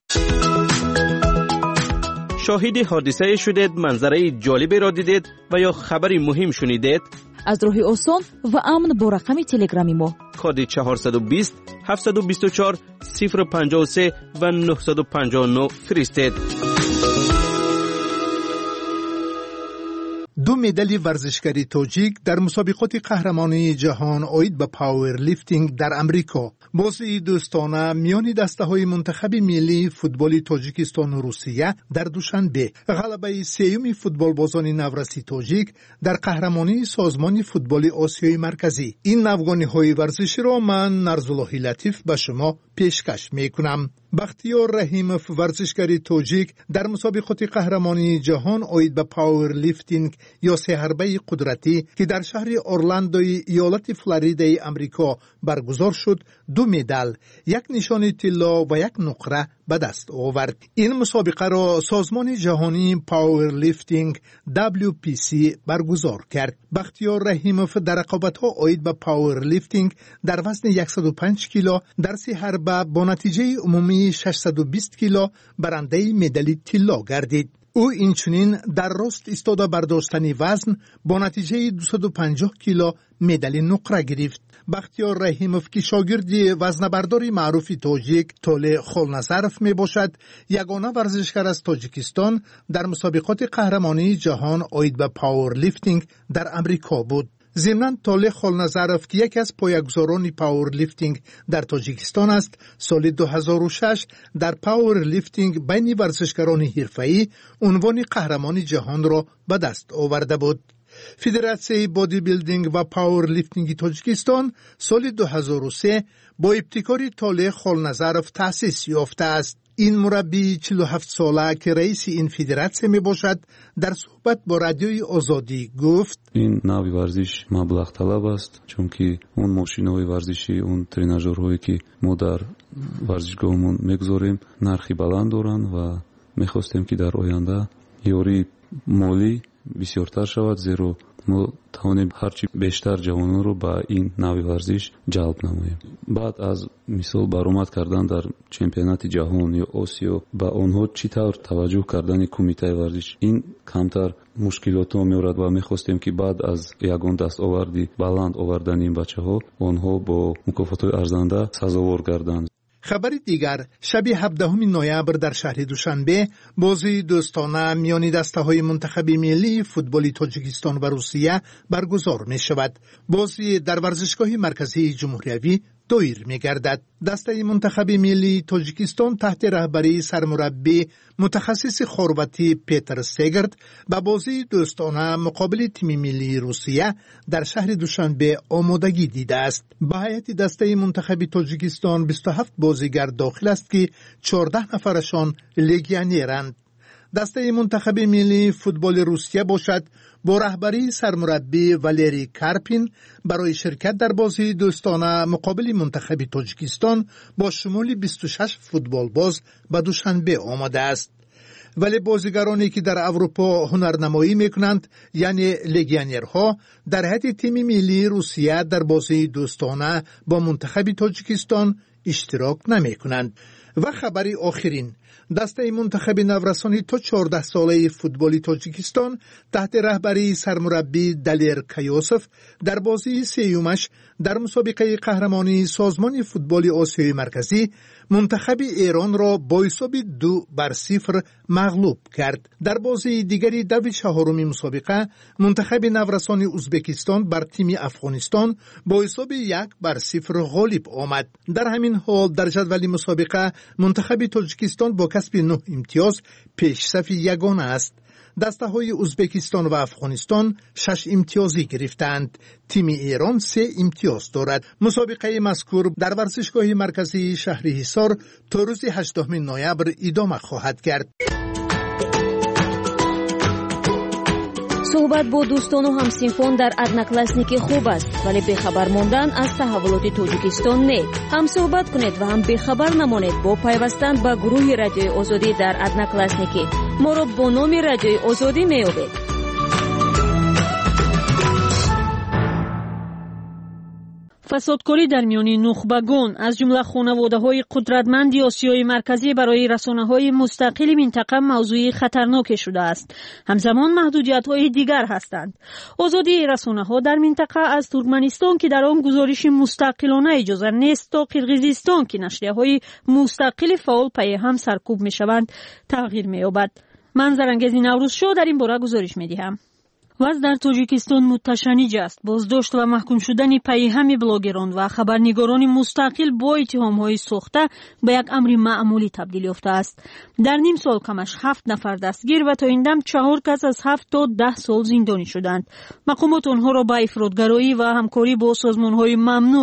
شاهد حادثه شدید، منظره جالبی را دیدید و یا خبری مهم شنیدید؟ از راه آسان و امن با رقم تلگرامی ما کد چهارصد و بیست هفتصد و بیست و چهار صفر پنجاه و سه و نهصد و پنجاه و نه فرستید. دو مدال ورزشکاری تاجیک در مسابقات قهرمانی جهان عاید به پاور لیفتینگ در امریکا. بازی دوستانه میان دسته‌های منتخب ملی فوتبال تاجیکستان و روسیه در دوشنبه غلبه سیوم فوتبال بازان نورسی تاجیک در قهرمانی سازمان فوتبال آسیای مرکزی. این نوگانی‌های ورزشی را من نرزالله لطیف به شما پیشکش میکنم. بختیار رحیموف ورزشکار تاجیک در مسابقات قهرمانی جهان عاید به پاور لیفتینگ یا سه حربه قدرتی که در شهر اورلاندوی ایالت فلوریدای آمریکا برگزار شد دو مدال، یک نشان طلا و یک نقره به دست آورد. این مسابقه را سازمان جهانی پاور لیفتینگ دبلیو پی سی برگزار کرد. بختیار رحیموف در رقابت‌ها عاید به پاور لیفتینگ در وزن صد و پنج کیلو در سه حربه با نتیجه عمومی ششصد و بیست کیلو برنده مدال طلا گردید. او اینچنین در راست ایستاده برداشتن وزن با نتیجه دویست و پنجاه کیلو مدال نقره گرفت. بختیار رحیموف که شاگرد وزنه‌برداری معروف تاجیک توله خولنظرف می باشد، یگانه ورزشکار از تاجیکستان در مسابقات قهرمانی جهان عاید به پاور لیفتینگ در امریکا بود. ضمناً توله خولنظرف که یکی از پایه‌گذاران پاور لیفتینگ در تاجیکستان است، سال دو هزار و شش در پاور لیفتینگ بین ورزشکاران حرفه‌ای عنوان قهرمانی جهان را به دست آورده بود. فدراسیون بادی بیلدینگ و پاور لیفتینگ تاجیکستان سال دو هزار و سه با ابتکار توله خولنظرف تأسیس یافته است. این مربی چهل و هفت ساله که رئیس این فدراسیون می باشد در صحبت با رادیوی آزادی گفت این نوع ورزش مبلغ طلب است، چون که اون ماشین‌های ورزشی، اون تریناژورهایی که ما در ورزشگاهمون میگذاریم نرخی بلند دارن و میخواستیم که در آینده یاری مالی بسیارتر شود، زیرا ما توانیم هرچی بیشتر جوانان رو به این نوع ورزش جلب نماییم. بعد از مثال برآمد کردن در چمپیونات جهان یا آسیا به آنها چی طور توجه کردن کمیته ورزش این کمتر مشکلات ها میارد و میخواستیم که بعد از یگان دستاوردی بلند آوردن این بچه ها آنها با مکافات های ارزنده سزاوار گردند. خبر دیگر، شب هفدهم نوامبر در شهر دوشنبه بازی دوستانه میان دسته‌های منتخب ملی فوتبال تاجیکستان و روسیه برگزار می شود. بازی در ورزشگاه مرکزی جمهوری دایر می گردد. دسته منتخب ملی تاجیکستان تحت رهبری سرمربی متخصص خرواتی پیتر سگرد به بازی دوستانه مقابل تیم ملی روسیه در شهر دوشنبه آمادگی دیده است. به هیئت دسته منتخب تاجیکستان بیست و هفت بازیگر داخل است که چهارده نفرشان لگیونرند. دسته منتخب ملی فوتبال روسیه باشد با رهبری سرمربی والری کارپین برای شرکت در بازی دوستانه مقابل منتخب تاجیکستان با شمول بیست و شش فوتبال باز به دوشنبه آمده است. ولی بازیگرانی که در اروپا هنرنمایی میکنند یعنی لگیونرها در هیئت تیم ملی روسیه در بازی دوستانه با منتخب تاجیکستان اشتراک نمیکنند. و خبری آخرین، دسته منتخب نورسانی تا چهارده ساله فوتبالی تاجیکستان تحت رهبری سرمربی دلیر کیوسف در بازی سیومش در مسابقه قهرمانی سازمان فوتبال آسیای مرکزی منتخب ایران را با حساب دو بر صفر مغلوب کرد. در بازی دیگری در چهارمی مسابقه منتخب نورسانی ازبکستان بر تیم افغانستان با حساب یک بر صفر غالب آمد. در همین حال در جدول مسابقه منتخب تاجیکستان با کسب نه امتیاز پیشصف یگانه است. دسته های ازبکستان و افغانستان شش امتیازی گرفتند. تیم ایران سه امتیاز دارد. مسابقه مذکور در ورزشگاه مرکزی شهر حصار تا روز هشتم نوامبر ادامه خواهد کرد. صحبت با دوستان و همسینفون در ادناکلاسنیک خوب است، ولی بخبر ماندن از تحولات تاجیکستان نه. هم صحبت کنید و هم بخبر نمانید با پیوستن به گروه رادیوی آزادی در ادناکلاسنیک. ما را با نام رادیوی آزادی میابید. فسادکاری در میان نخبگان از جمله خانواده‌های قدرتمند آسیای مرکزی برای رسانه‌های مستقل منطقه موضوع خطرناک شده است. همزمان محدودیت‌های دیگر هستند. آزادی رسانه‌ها در منطقه از ترکمنستان که در آن گزارش مستقلانه اجازه نیست تا قرقیزستان که نشریه‌های مستقل فعال پی هم سرکوب می‌شوند تغییر می‌یابد. من زرنگز نوروز شو در این باره گزارش می‌دهم. وضع در تاجیکستان متشنج است. بازداشت و محکوم شدن پیهمی بلاگران و خبرنگاران مستقل با اتهام‌های ساخته به یک امر معمولی تبدیل یافته است. در نیم سال کمش هفت نفر دستگیر و تا این دم چهار کس از هفت تا ده سال زندانی شدند. مقامات آنها را به افراطگرایی و همکاری با سازمان‌های ممنوع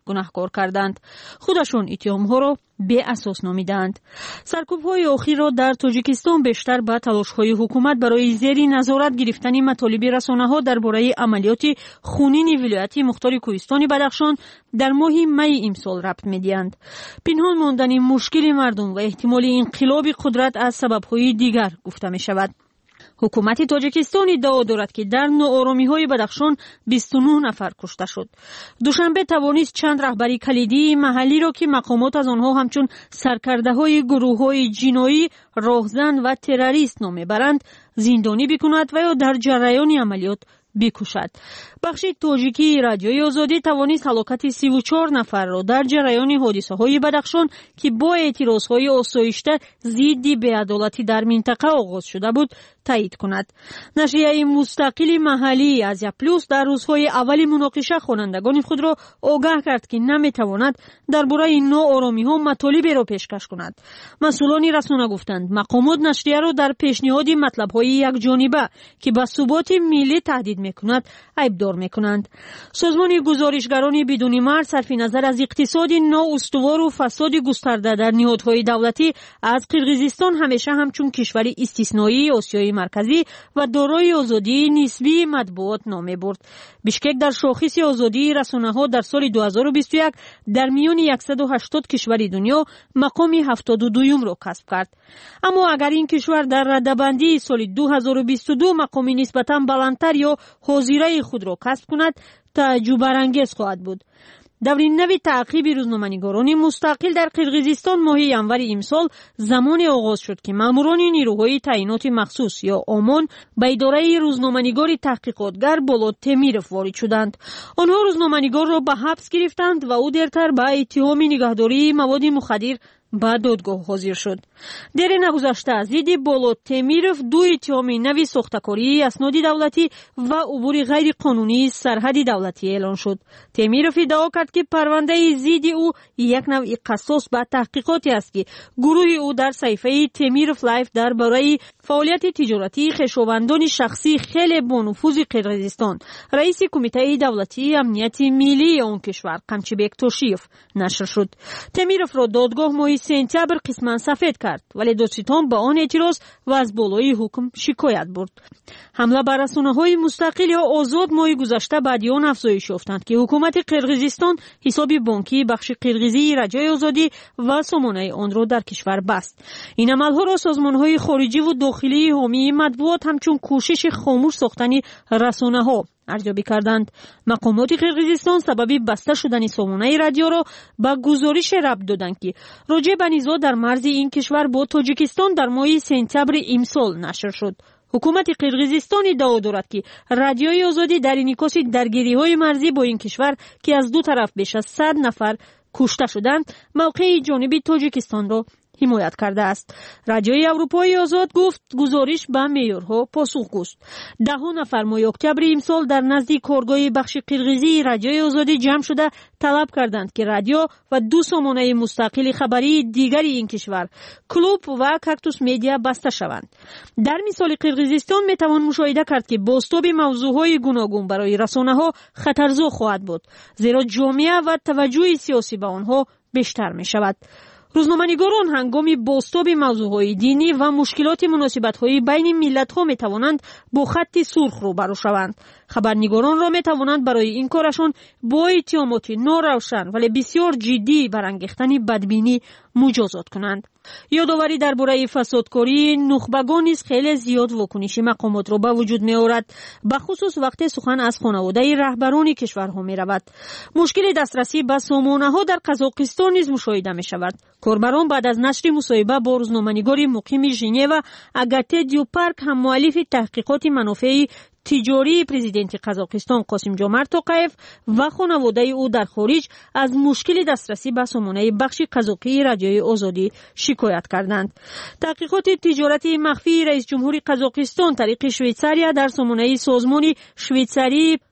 گناهکار کردند. خودشون اتهام‌ها را بی اساس نامیدند. سرکوب‌های اخیر را در تاجیکستان بیشتر به تلاش‌های حکومت برای زیر نظارت گرفتن مطالب رسانه‌ها درباره عملیات خونین ولایت مختار کوهستان بدخشان در ماه می امسال ربط می‌دهند. پنهان ماندن مشکل مردم و احتمال انقلاب قدرت از سبب‌های دیگر گفته می‌شود. حکومت تاجیکستان ادعا دارد که در ناآرامی‌های بدخشان بیست و نه نفر کشته شد. دوشنبه توانست چند رهبری کلیدی محلی را که مقامات از آنها همچون سرکرده‌های گروه‌های جنایی، راهزن و تروریست نام می‌برند زندانی بکند و یا در جریان عملیات بکشد. بخش تاجیکی رادیوی آزادی توانست هلاکت سی و چهار نفر را در جریان حادثه‌های بدخشان که با اعتراض‌های آسایشته ضد بی‌عدالتی در منطقه آغاز شده بود تایید کند. نشریه مستقل محلی آزیا پلوس در روزهای اول مناقشه خوانندگان خود را آگاه کرد که نمی‌تواند درباره ناآرامی‌ها مطالبی را پیشکش کند. مسئولان رسانه گفتند مقامات نشریه را در پیشنهاد مطلب‌های یکجانبه که به ثبات ملی تهدید می‌کند عیبدار می‌کنند. سازمان گزارشگران بدون مرز صرف نظر از اقتصاد نااستوار و فساد گسترده در نهادهای دولتی از قرقیزستان همیشه همچون کشوری استثنایی آسیای مرکزی و دارای آزادی نسبی مطبوعات نام برد. بیشکک در شاخص آزادی رسانه‌ها در سال دو هزار و بیست و یک در میان صد و هشتاد کشور دنیا مقام هفتاد و دوم را کسب کرد. اما اگر این کشور در رده‌بندی سال دو هزار و بیست و دو مقام نسبتاً بلندتر یا حاضره خود را کسب کند تعجب برانگیز خواهد بود. دورین نوی تعقیب روزنامه‌نگاران مستقل در قرقیزستان ماه ینور امسال زمان آغاز شد که ماموران نیروهای تعیینات مخصوص یا آمان به اداره روزنامه‌نگار تحقیقاتگر بولود تمیرف وارد شدند. آنها روزنامه‌نگار را به حبس گرفتند و او دیرتر به اتهام نگهداری مواد مخدر به دادگاه حاضر شد. در نگذشته ضد بولود تمیرف دو اتهام نوی ساختکاری اسناد دولتی و عبور غیر قانونی سرحد دولتی اعلان شد. تمیرف ادعا کرد که پرونده ضد او یک نوع قصاص به تحقیقاتی است که گروه او در صفحه تمیرف لایف درباره فعالیت تجارتی خویشاوندان شخصی خیلی با نفوذ قرقیزستان رئیس کمیته دولتی امنیت ملی آن کشور قمچبک توشیف نشر شد. تمیرف را دادگاه ماه سپتامبر قسماً سفید کرد ولی دادستان به آن اعتراض و از بالای حکم شکایت برد. حمله بر رسانه‌های مستقل یا آزاد ماه گذشته بعد آن افزایش یافتند که حکومت قرقیزستان حساب بانکی بخش قرقیزی رجای آزادی و سامانه آن را در کشور بست. این عمل‌ها را سازمان‌های خارجی و داخلی حامی مطبوعات همچون کوشش خاموش ساختن رسانه‌ها ارزیابی کردند. مقامات قرقیزستان سبب بسته شدن سامانه رادیو را به گزارش ربط دادند که راجع به نزاع در مرز این کشور با تاجیکستان در ماه سپتامبر امسال نشر شد. حکومت قرقیزستان ادعا دارد که رادیوی آزادی در انعکاس درگیری‌های مرزی با این کشور که از دو طرف بیش از صد نفر کشته شدند موقع جانبی تاجیکستان را حمایت کرده است. رادیوی اروپایی آزاد گفت گزارش به معیارها پاسخگوست. ده نفر ماه اکتبر امسال در نزدیک کارگاه بخش قرقیزی رادیوی آزادی جمع شده طلب کردند که رادیو و دو سامانه مستقل خبری دیگر این کشور کلوب و کاکتوس مدیا بسته شوند. در مثال قرقیزستان می توان مشاهده کرد که بازتاب موضوعهای گوناگون برای رسانه‌ها خطرزا خواهد بود زیرا جامعه و توجه سیاسی به آنها بیشتر می شود. روزنامه‌نگاران هنگامی بازتاب موضوعهای دینی و مشکلات مناسبت‌های بین ملت‌ها می‌توانند با خط سرخ روبرو شوند. خبرنگاران را می‌توانند برای این کارشان با اتهامات ناروشن ولی بسیار جدی برانگیختن بدبینی مجازات کنند. یادآوری درباره فسادکاری نخبگان نیز خیلی زیاد واکنش مقامات را به وجود می‌آورد، به خصوص وقتی سخن از خانواده رهبران کشورها می‌رود. مشکل دسترسی به سامانه‌ها در قزاقستان نیز مشاهده می‌شود. کاربران بعد از نشر مصاحبه با روزنامه‌نگار مقیم ژنو اگاته دیوپارک هم مؤلف تحقیقات منافع تجاری پرزیدنت قزاقستان قاسم جومرت توقیف و خانواده او در خارج از مشکل دسترسی به سامانه بخش قزاقی رادیوی آزادی شکایت کردند. تحقیقات تجارتی مخفی رئیس جمهور قزاقستان طریق شویتساریا در سامانه سازمان شویتساری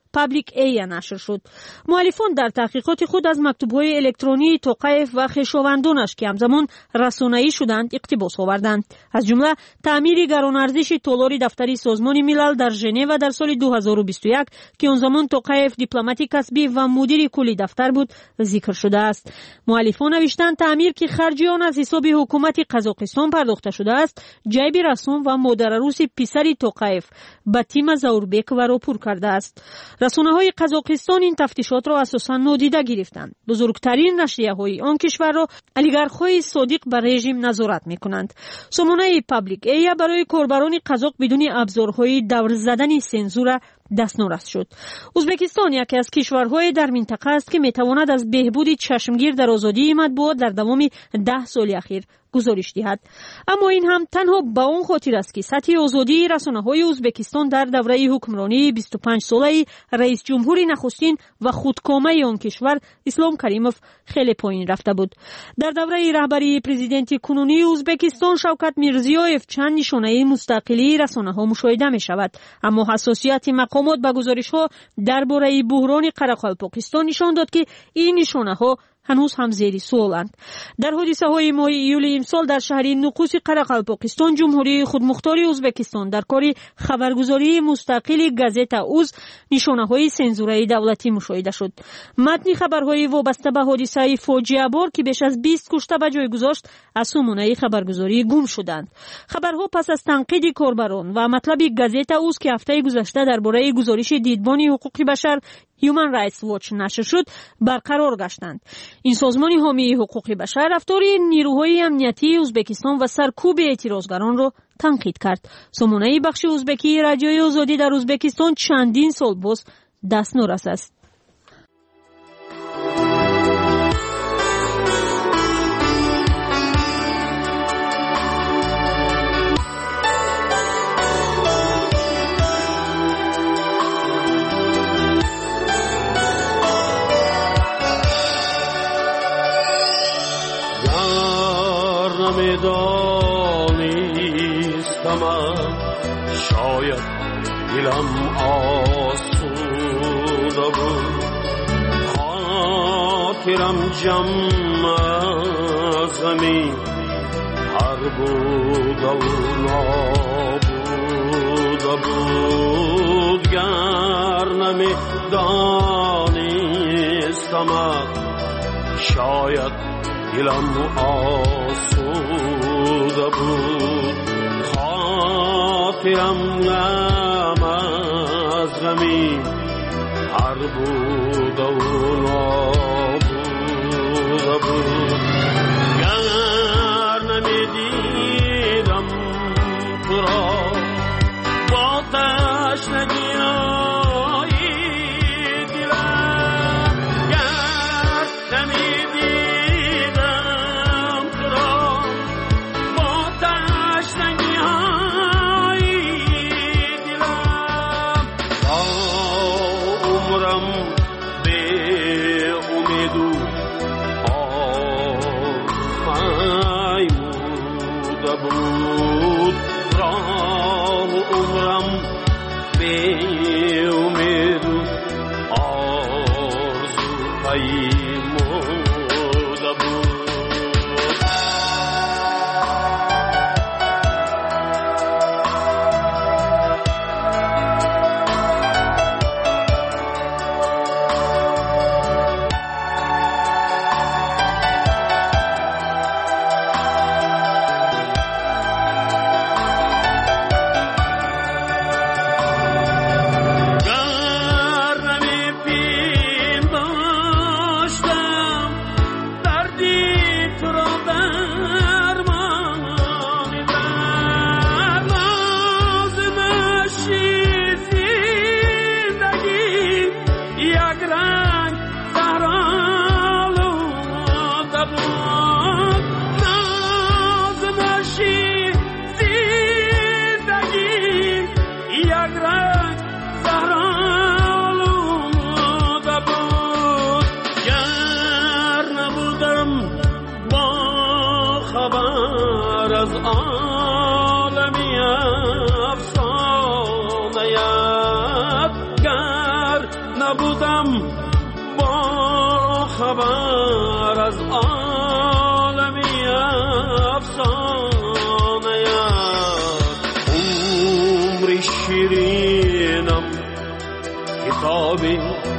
پابلیک ایا نشر شد. مؤلفان در تحقیقات خود از مکتوب‌های الکترونی توقیف و خویشاوندانش که همزمان رسانه‌ای شدند اقتباس آوردند. از جمله تعمیر گران‌ارزش تالار دفتری سازمان ملل در ژنو در سال دو هزار و بیست و یک که آن زمان توقیف دیپلمات کسبی و مدیر کلی دفتر بود ذکر شده است. مؤلفان نوشتند تعمیر که خرج آن از حساب حکومت قزاقستان پرداخته شده است، جیب رسوم و مادر عروس پسر توقیف باتیما زاوربک و را پر کرده است. رسانه‌های قزاقستان این تفتیشات را اساساً نادیده گرفتند. بزرگترین نشریه‌های آن کشور را اولیگارخ‌های صادق به رژیم نظارت می‌کنند. سامانه پابلیک ایا برای کاربران قزاق بدون ابزارهای دور زدن سنزور دستنورس شد. ازبکستان یکی از کشورهای در منطقه است که میتواند از بهبود چشمگیر در آزادی مطبوعات در دوام ده سال اخیر گزارش دهد. اما این هم تنها به اون خاطر است که سطح آزادی رسانه‌های ازبکستان در دوره حکمرانی بیست و پنج ساله رئیس جمهور نخستین و خودکامه آن کشور اسلام کریموف خیلی پایین رفته بود. در دوره رهبری پرزیدنت کنونی ازبکستان شوکت میرزیویف چند نشانه مستقلی رسانه‌ها مشاهده می شود، اما حساسیت مقامات به گزارش‌ها درباره بحران قرقلپاکستان نشان داد که این نشانه‌ها هنوز هم زیر سوالند. در حادثه های ماه ایول امسال در شهر نقوس قرقلپاکستان جمهوری خودمختار ازبکستان در کار خبرگزاری مستقل گازت اوز نشانه های سنزوره دولتی مشاهده شد. متن خبرهای وابسته به حادثه فاجعه بار که بیش از بیست کشته به جای گذاشت از سامانه خبرگزاری گم شدند. خبرها پس از تنقید کاربران و مطلب گازت اوز که هفته گذشته درباره گزارش دیدبان حقوق بشر Human Rights Watch نشر شد برقرار گشتند. این سازمان حامی حقوق بشر رفتار نیروهای امنیتی ازبکستان و سرکوب اعتراضگران را تنقید کرد. سامانه بخش ازبکی رادیوی آزادی در ازبکستان چندین سال باز دستنورس است. دانستم شاید دلم آسوده بود، خاطرم جمع زمین هر بود و نابوده بود. گر نمی دانستم شاید دلم آسوده بود، خاطرم غم از غمی هر بود و نابوده بود. گر نمیدیدم تو را با تشنگی دلم، گر نمیدیدم تو را با تشنگی دلم، تا عمرم به امید و آرمایموده بود، راه عمرم به امید و آرزو پیموده بود. از عالمی افسانه‌ات گر خبر از عالمی افسانه عمری شیرینم کتابی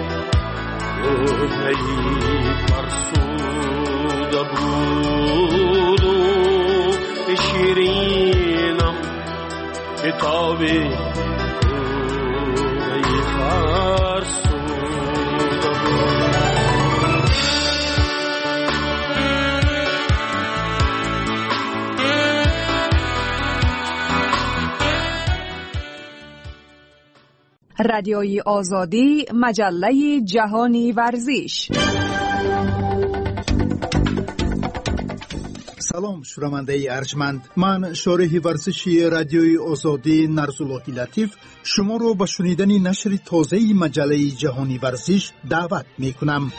روزی فرسوده بود و شیرینم کتابی روزی فرسوده بود. رادیوی آزادی، مجله جهانی ورزش. سلام شنونده ارجمند، من شارح ورزشی رادیوی آزادی نرزاللهی لطیف شما رو به شنیدن نشر تازه مجله جهانی ورزش دعوت می کنم.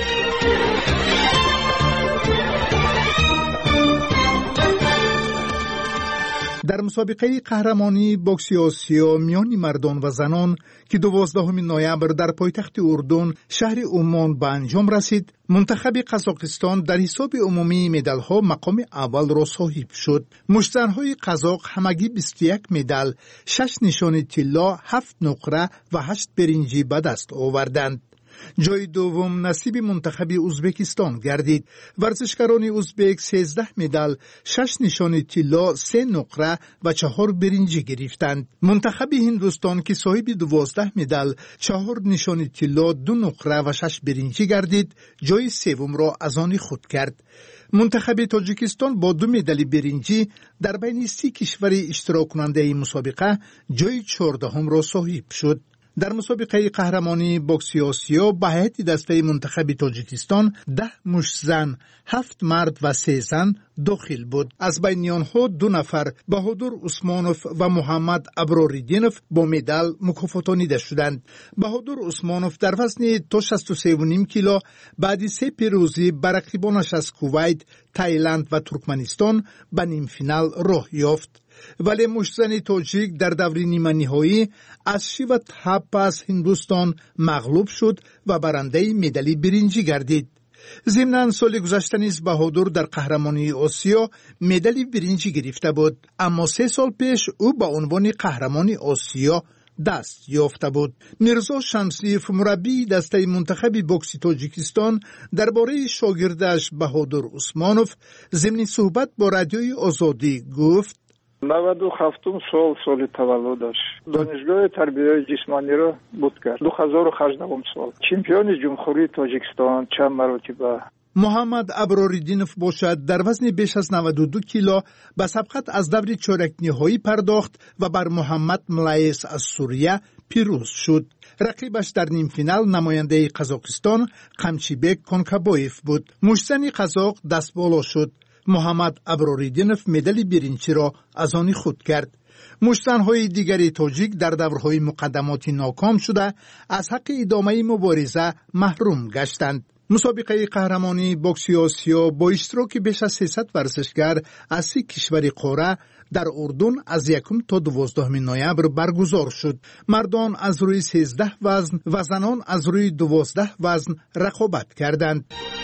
در مسابقه قهرمانی بوکس آسیا میان مردان و زنان که دوازدهم نوامبر در پایتخت اردن شهر عمان به انجام رسید، منتخب قزاقستان در حساب عمومی مدال‌ها مقام اول را صاحب شد. مشت‌زن‌های قزاق همگی بیست و یک مدال، شش نشان طلا، هفت نقره و هشت برنجی به دست آوردند. جای دوم نصیب منتخب ازبکستان گردید. ورزشکاران ازبک سیزده مدال، شش نشان طلا، سه نقره و چهار برنجی گرفتند. منتخب هندوستان که صاحب دوازده مدال، چهار نشان طلا، دو نقره و شش برنجی گردید، جای سوم را از آن خود کرد. منتخب تاجیکستان با دو مدال برنجی در بین سی کشور اشتراک کننده این مسابقه جای چهاردهم را صاحب شد. در مسابقه قهرمانی بوکس آسیا به هیئت دسته منتخب تاجیکستان ده مشت‌زن، هفت مرد و سه زن داخل بود. از بین آنها دو نفر بهادر عثمانوف و محمد ابراریدینوف با مدال مکافاتانیده شدند. بهادر عثمانوف در وزن تا شصت و سه و نیم کیلو بعد سه پیروزی بر رقیبانش از کویت، تایلند و ترکمنستان به نیم فینال راه یافت. ولی مشت‌زن تاجیک در دور نیمه نهایی از شیوت هپ از هندوستان مغلوب شد و برنده مدال برنجی گردید. ضمناً سال گذشته نیز بهادر در قهرمانی آسیا مدال برنجی گرفته بود، اما سه سال پیش او به عنوان قهرمان آسیا دست یافته بود. میرزا شمسیف مربی دسته منتخب بوکس تاجیکستان درباره شاگردش بهادر عثمانوف ضمن صحبت با رادیوی آزادی گفت: نود و هفتم سال سال تولدش دانشگاه تربیت جسمانی را بود کرد. دو هزار و هجده سال چمپیون جمهوری تاجیکستان چند مرتبه. محمد ابراریدینوف باشد در وزن بیش از نود و دو کیلو به سبقت از دور چهارک نهایی پرداخت و بر محمد ملایس از سوریه پیروز شد. رقیبش در نیم فینال نماینده قزاقستان قمچیبک کونکابویف بود. مشت‌زن قزاق دست بالا شد. محمد ابراریدینوف مدال برنجی را از آن خود کرد. مشت‌زن‌های دیگری تاجیک در دورهای مقدماتی ناکام شده از حق ادامه مبارزه محروم گشتند. مسابقه قهرمانی بوکس آسیا با اشتراک بیش از سیصد ورزشکار از سی کشور قاره در اردن از یکم تا دوازدهم نوامبر برگزار شد. مردان از روی سیزده وزن و زنان از روی دوازده وزن رقابت کردند.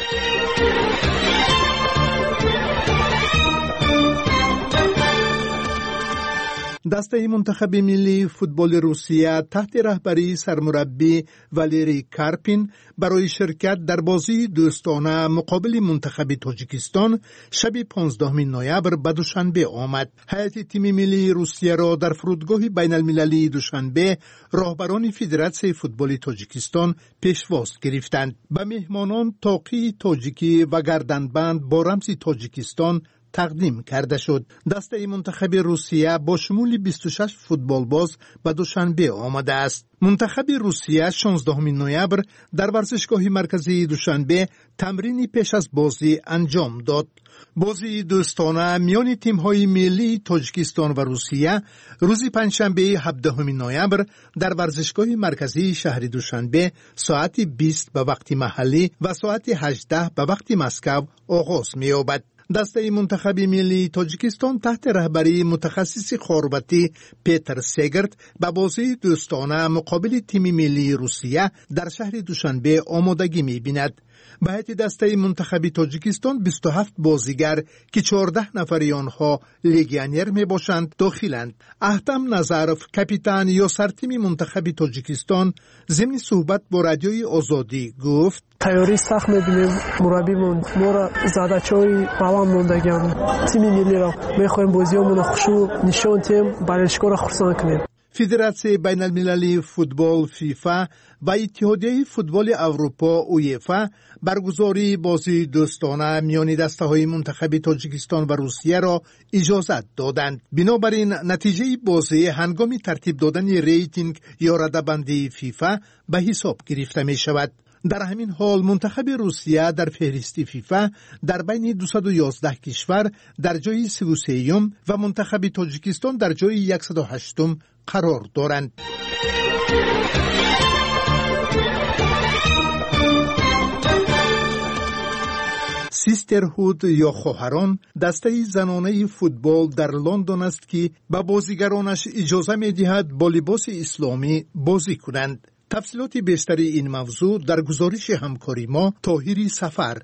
دسته منتخب ملی فوتبال روسیه تحت رهبری سرمربی والری کارپین برای شرکت در بازی دوستانه مقابل منتخب تاجیکستان شب پانزدهم نوامبر به دوشنبه آمد. هیئت تیم ملی روسیه را در فرودگاه بین المللی دوشنبه راهبران فدراسیون فوتبال تاجیکستان پیشواز گرفتند. به مهمانان طاقی تاجیکی و گردنبند با رمز تاجیکستان تقدیم کرده شد. دسته منتخب روسیه با شمول بیست و شش فوتبالباز به دوشنبه آمده است. منتخب روسیه شانزدهم نوامبر در ورزشگاه مرکزی دوشنبه تمرینی پیش از بازی انجام داد. بازی دوستانه میان تیم‌های ملی تاجیکستان و روسیه روز پنجشنبه هفدهم نوامبر در ورزشگاه مرکزی شهر دوشنبه ساعت بیست به وقت محلی و ساعت هجده به وقت مسکو آغاز می‌یابد. دسته منتخب ملی تاجیکستان تحت رهبری متخصص خارواتی پیتر سگرت به بازی دوستانه مقابل تیم ملی روسیه در شهر دوشنبه آمادگی می‌بیند. به هیئت دسته منتخب تاجیکستان بیست و هفت بازیگر که چهارده نفری آنها لگیونر می باشند داخلند. احتم نظرف کاپیتان یا سرتیم منتخب تاجیکستان ضمن صحبت با رادیوی آزادی گفت تیاری سخت می‌بینیم، مربیمون ما را زدچای روان موندگیم، تیم ملی را می‌خوایم بازیامون خوشو نشون تیم برایشکار را خرسان کنیم. فدراسیون بین المللی فوتبال فیفا و اتحادیه فوتبال اروپا اویفا برگزاری بازی دوستانه میان دسته‌های منتخب تاجیکستان و روسیه را اجازت دادند. بنابراین نتیجه بازی هنگام ترتیب دادن ریتینگ یا رده‌بندی فیفا به حساب گرفته می شود. در همین حال منتخب روسیه در فهرست فیفا در بین دویست و یازده کشور در جای سی و سه و منتخب تاجیکستان در جای صد و هشت قرار دارند. سیسترهود یا خواهران دسته زنانه فوتبال در لندن است که به بازیگرانش اجازه می‌دهد با لباس اسلامی بازی کنند. تفصیلات بیشتری این موضوع در گزارش همکاری ما طاهری سفر.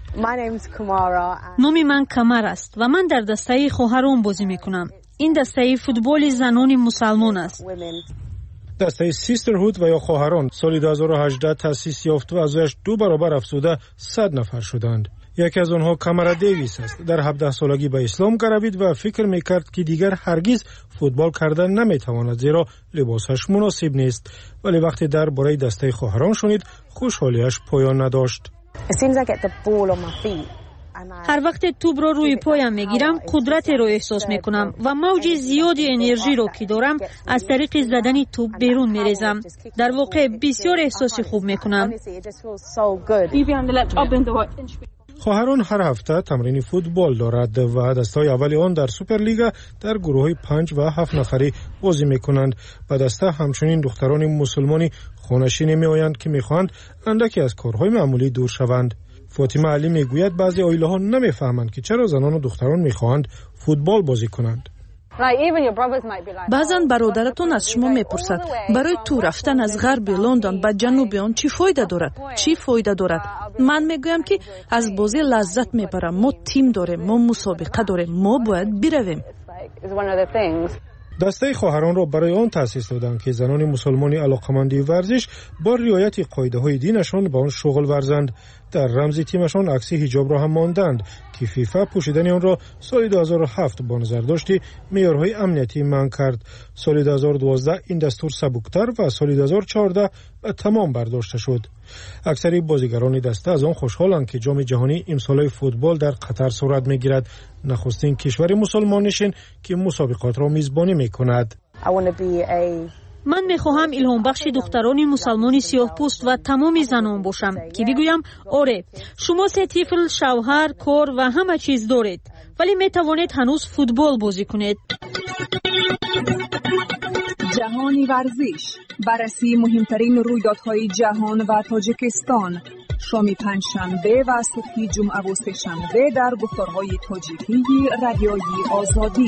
نام من کمر است و من در دسته خواهران بازی میکنم. این دسته فوتبال زنان مسلمان است. دسته سیسترهود و یا خواهران سال دو هزار و هجده تأسیس یافت و ازش دو برابر افزوده صد نفر شدند. یکی از آنها کامرا دیویس است. در هفده سالگی به اسلام گروید و فکر میکرد که دیگر هرگز فوتبال کردن نمیتواند زیرا لباسش مناسب نیست، ولی وقتی در باره دسته خواهران شنید خوشحالیش پایان نداشت. هر وقت توپ را روی پایم میگیرم قدرت را احساس میکنم و موج زیادی انرژی را که دارم از طریق زدن توپ بیرون میریزم. در واقع بسیار احساس خوب میکنم. خواهران هر هفته تمرین فوتبال دارد و دسته‌های اول آن در سوپرلیگا در گروه‌های پنج و هفت نفری بازی می‌کنند. به دسته همچنین دختران مسلمانی خانه‌نشین می‌آیند که می‌خواهند اندکی از کارهای معمولی دور شوند. فاطمه علی میگوید بعضی عائله‌ها نمی‌فهمند که چرا زنان و دختران می‌خواهند فوتبال بازی کنند. بعضن برادرتون از شما میپرسد برای تو رفتن از غرب لندن به جنوب آن چی فایده دارد؟ چی فایده دارد؟ من میگویم که از بازی لذت میبرم. ما تیم داریم، ما مسابقه داریم، ما باید برویم. دسته خواهران را برای آن تأسیس دادند که زنان مسلمانی علاقمند ورزش با رعایت قاعده‌های دینشان به آن شغل ورزند. در رمز تیمشان عکس حجاب را هم ماندند که فیفا پوشیدن آن را سال دو هزار و هفت با نظر داشت معیارهای امنیتی منع کرد. سال دو هزار و دوازده این دستور سبکتر و سال دو هزار و چهارده تمام برداشته شد. اکثر بازیگران دسته از آن خوشحالند که جام جهانی امسال فوتبال در قطر صورت میگیرد، نخستین کشور مسلمان نشین که مسابقات را میزبانی میکند. من میخواهم الهام بخش دختران مسلمان سیاه پوست و تمام زنان باشم که بگویم آره شما سه طفل، شوهر، کار و همه چیز دارید ولی میتوانید هنوز فوتبال بازی کنید. جهانی ورزش، بررسی مهمترین رویدادهای جهان و تاجیکستان، شام پنجشنبه و صبح جمعه و سه‌شنبه در گفتارهای تاجیکی رادیوی آزادی.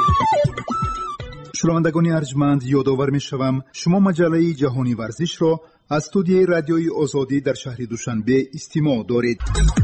شنوندگان ارجمند، یادآور می‌شوم شما مجله جهانی ورزش را از استودیوی رادیوی آزادی در شهر دوشنبه استماع دارید.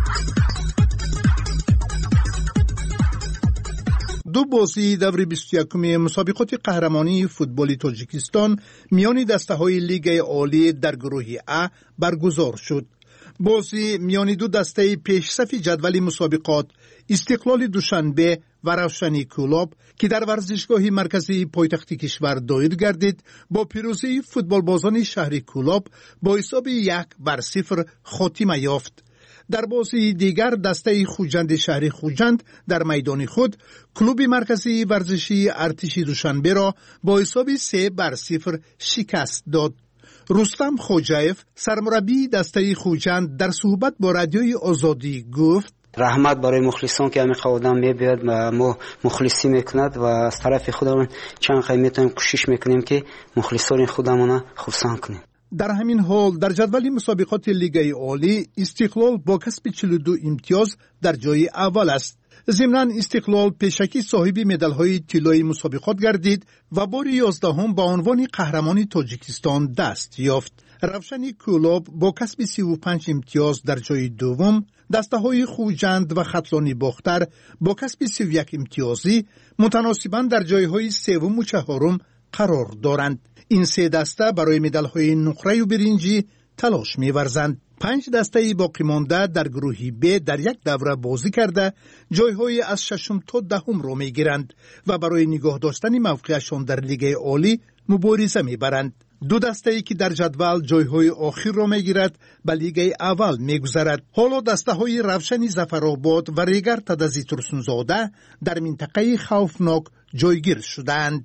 دو بازی دور بیست و یکم مسابقات قهرمانی فوتبال تاجیکستان میان دسته‌های لیگ عالی در گروه ا برگزار شد. بازی میان دو دسته پیشصف جدول مسابقات استقلال دوشنبه و روشنی کلوب که در ورزشگاه مرکزی پایتخت کشور دایر گردید با پیروزی فوتبال بازان شهر کلوب با حساب یک بر صفر خاتمه یافت. در بازی دیگر دسته خوجند شهر خوجند در میدان خود کلوب مرکزی ورزشی ارتش دوشنبه را با حساب سه بر صفر شکست داد. رستم خوجایف سرمربی دسته خوجند در صحبت با رادیوی آزادی گفت رحمت برای مخلصان که همین قوادم میبید و ما مخلصی میکند و از طرف خودمون چند قیم میتونیم کوشش میکنیم که مخلصان خودمون خرسان کنیم. در همین حال در جدول مسابقات لیگ عالی استقلال با کسب چهل و دو امتیاز در جای اول است. ضمناً استقلال پیشکی صاحب مدال‌های طلایی مسابقات گردید و بار یازدهم با عنوان قهرمان تاجیکستان دست یافت. روشن کولوب با کسب سی و پنج امتیاز در جای دوم، دسته های خوجند و خطلانی باختر با کسب سی و یک امتیازی متناسباً در جای های سوم و چهارم قرار دارند. این سه دسته برای مدال های نقره و برنجی تلاش می‌ورزند. پنج دسته باقی مانده در گروه ب در یک دوره بازی کرده جایهای از ششم تا دهم را میگیرند و برای نگاه داشتن موقعشان در لیگ عالی مبارزه میبرند. دو دسته ای که در جدول جایهای آخر را میگیرد به لیگ اول میگذرد. حالا دسته های روشن ظفرآباد و ریگر تدزی ترسونزاده در منطقه خوفناک جایگیر شدند.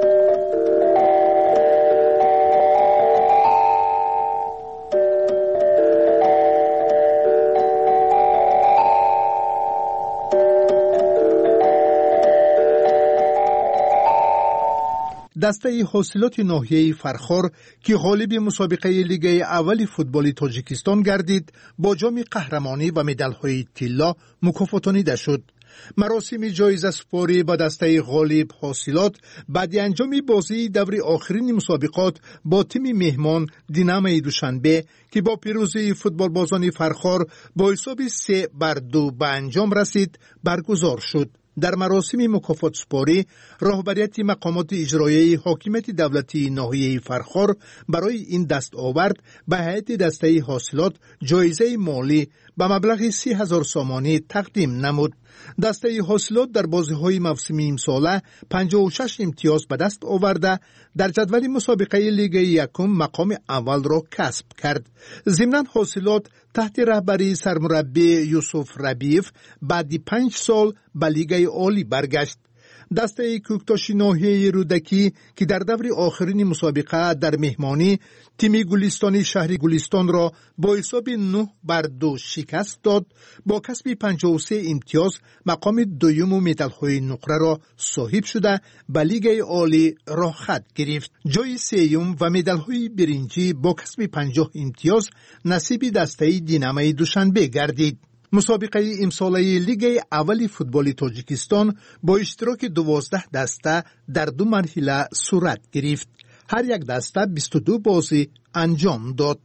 دسته حاصلات ناحیه فرخار که غالب مسابقه لیگ اول فوتبال تاجیکستان گردید با جام قهرمانی و مدال‌های طلا مکافاتانیده شد. مراسم جایزه سپاری با دسته غالب حاصلات بعد انجام بازی دور آخرین مسابقات با تیم مهمان دینامای دوشنبه که با پیروزی فوتبال بازان فرخار با حساب سه بر دو به انجام رسید برگزار شد. در مراسم مکافات سپاری راهبریت مقامات اجرایی حاکمیت دولتی ناحیه فرخار برای این دست آورد به هیئت دسته حاصلات جایزه مالی به مبلغ سی هزار سامانی تقدیم نمود. دسته حاصلات در بازی‌های موسمی امساله پنجاه و شش امتیاز به دست آورده در جدول مسابقه لیگ یکم مقام اول را کسب کرد. ضمناً حاصلات تحت رهبری سرمربی یوسف ربیف بعد پنج سال به لیگ عالی برگشت. دسته کوکتاش ناحیه رودکی که در دور آخرین مسابقه در مهمانی تیم گلستانی شهر گلستان را با حساب نه بر دو شکست داد، با کسب پنجاه و سه امتیاز مقام دوم و مدال‌های نقره را صاحب شده به لیگ عالی راه خط گرفت. جای سوم و مدال‌های برنجی با کسب پنجاه امتیاز نصیب دسته دینامای دوشنبه گردید. مسابقه امساله لیگ اول فوتبال تاجیکستان با اشتراک دوازده دسته در دو مرحله صورت گرفت. هر یک دسته بیست و دو بازی انجام داد.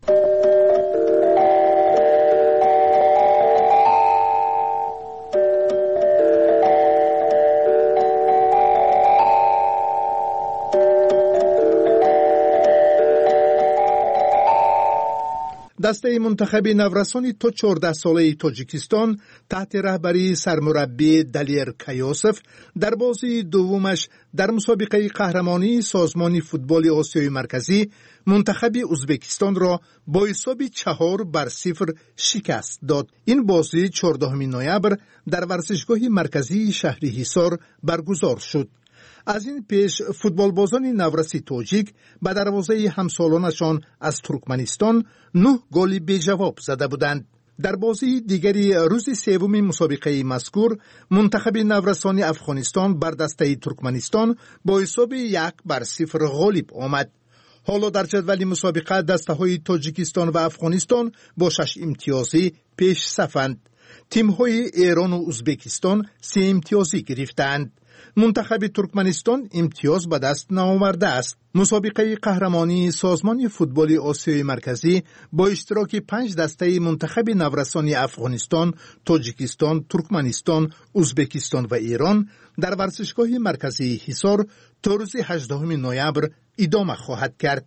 دسته منتخب نورسانی تا چهارده ساله تاجیکستان تحت رهبری سرمربی دلیر کیاسف در بازی دومش در مسابقه قهرمانی سازمان فوتبال آسیای مرکزی منتخب ازبکستان را با حساب چهار بر صفر شکست داد. این بازی چهاردهم نوامبر در ورزشگاه مرکزی شهر حصار برگزار شد. از این پیش فوتبال بازان نورسی تاجیک به دروازه همسالانشان از ترکمنستان نه گل بی جواب زده بودند. در بازی دیگری روز سوم مسابقه مذکور منتخب نورسان افغانستان بر دسته ترکمنستان با حساب یک بر صفر غالب آمد. حالا در جدول مسابقه دسته های تاجیکستان و افغانستان با شش امتیازی پیش صفند. تیم های ایران و ازبکستان سه امتیازی گرفتند. منتخب ترکمنستان امتیاز به دست نآورده است. مسابقه قهرمانی سازمان فوتبال آسیای مرکزی با اشتراک پنج دسته منتخب نورسان افغانستان، تاجیکستان، ترکمنستان، ازبکستان و ایران در ورزشگاه مرکزی حصار تا روز هجدهم نوامبر ادامه خواهد کرد.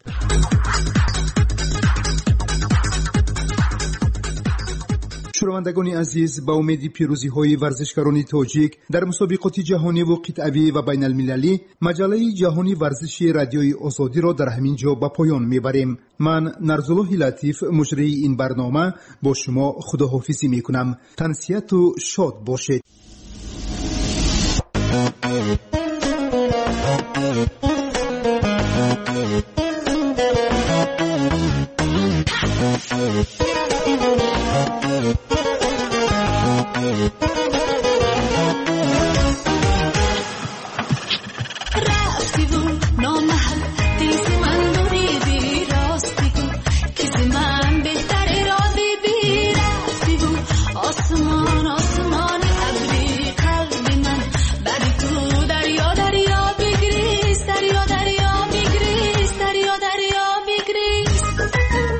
شنوندگان عزیز، با امید پیروزی های ورزشکاران تاجیک در مسابقات جهانی و قطعی و بین المللی، مجله جهانی ورزشی رادیوی آزادی را در همین جا به پایان میبریم. من نرزالله لطیف مجری این برنامه با شما خداحافظی میکنم. تنسیت و شاد باشید. دریا دریا بگریز، دریا دریا بگریز.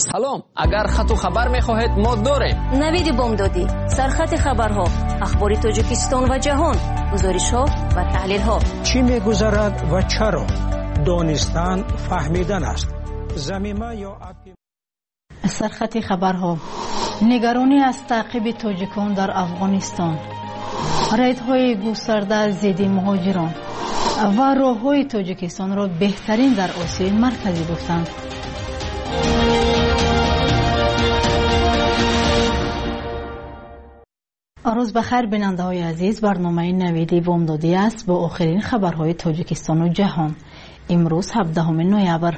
سلام، اگر خط و خبر میخواهید ما داریم. نوید بامدادی، سرخط خبرها، اخبار تاجیکستان و جهان، گزارش‌ها و تحلیل‌ها. چی می‌گذرد و چرا؟ دانستن فهمیدن است. زمینه یا سرخط خبرها. نگرانی از تعقیب تاجیکان در افغانستان، ریدهای گسترده ضد مهاجران و راه‌های تاجیکستان را بهترین در آسیای مرکزی گفتند. روز بخیر بیننده های عزیز، برنامه نویدی بامدادی است با آخرین خبرهای تاجیکستان و جهان. امروز هفدهم نوامبر.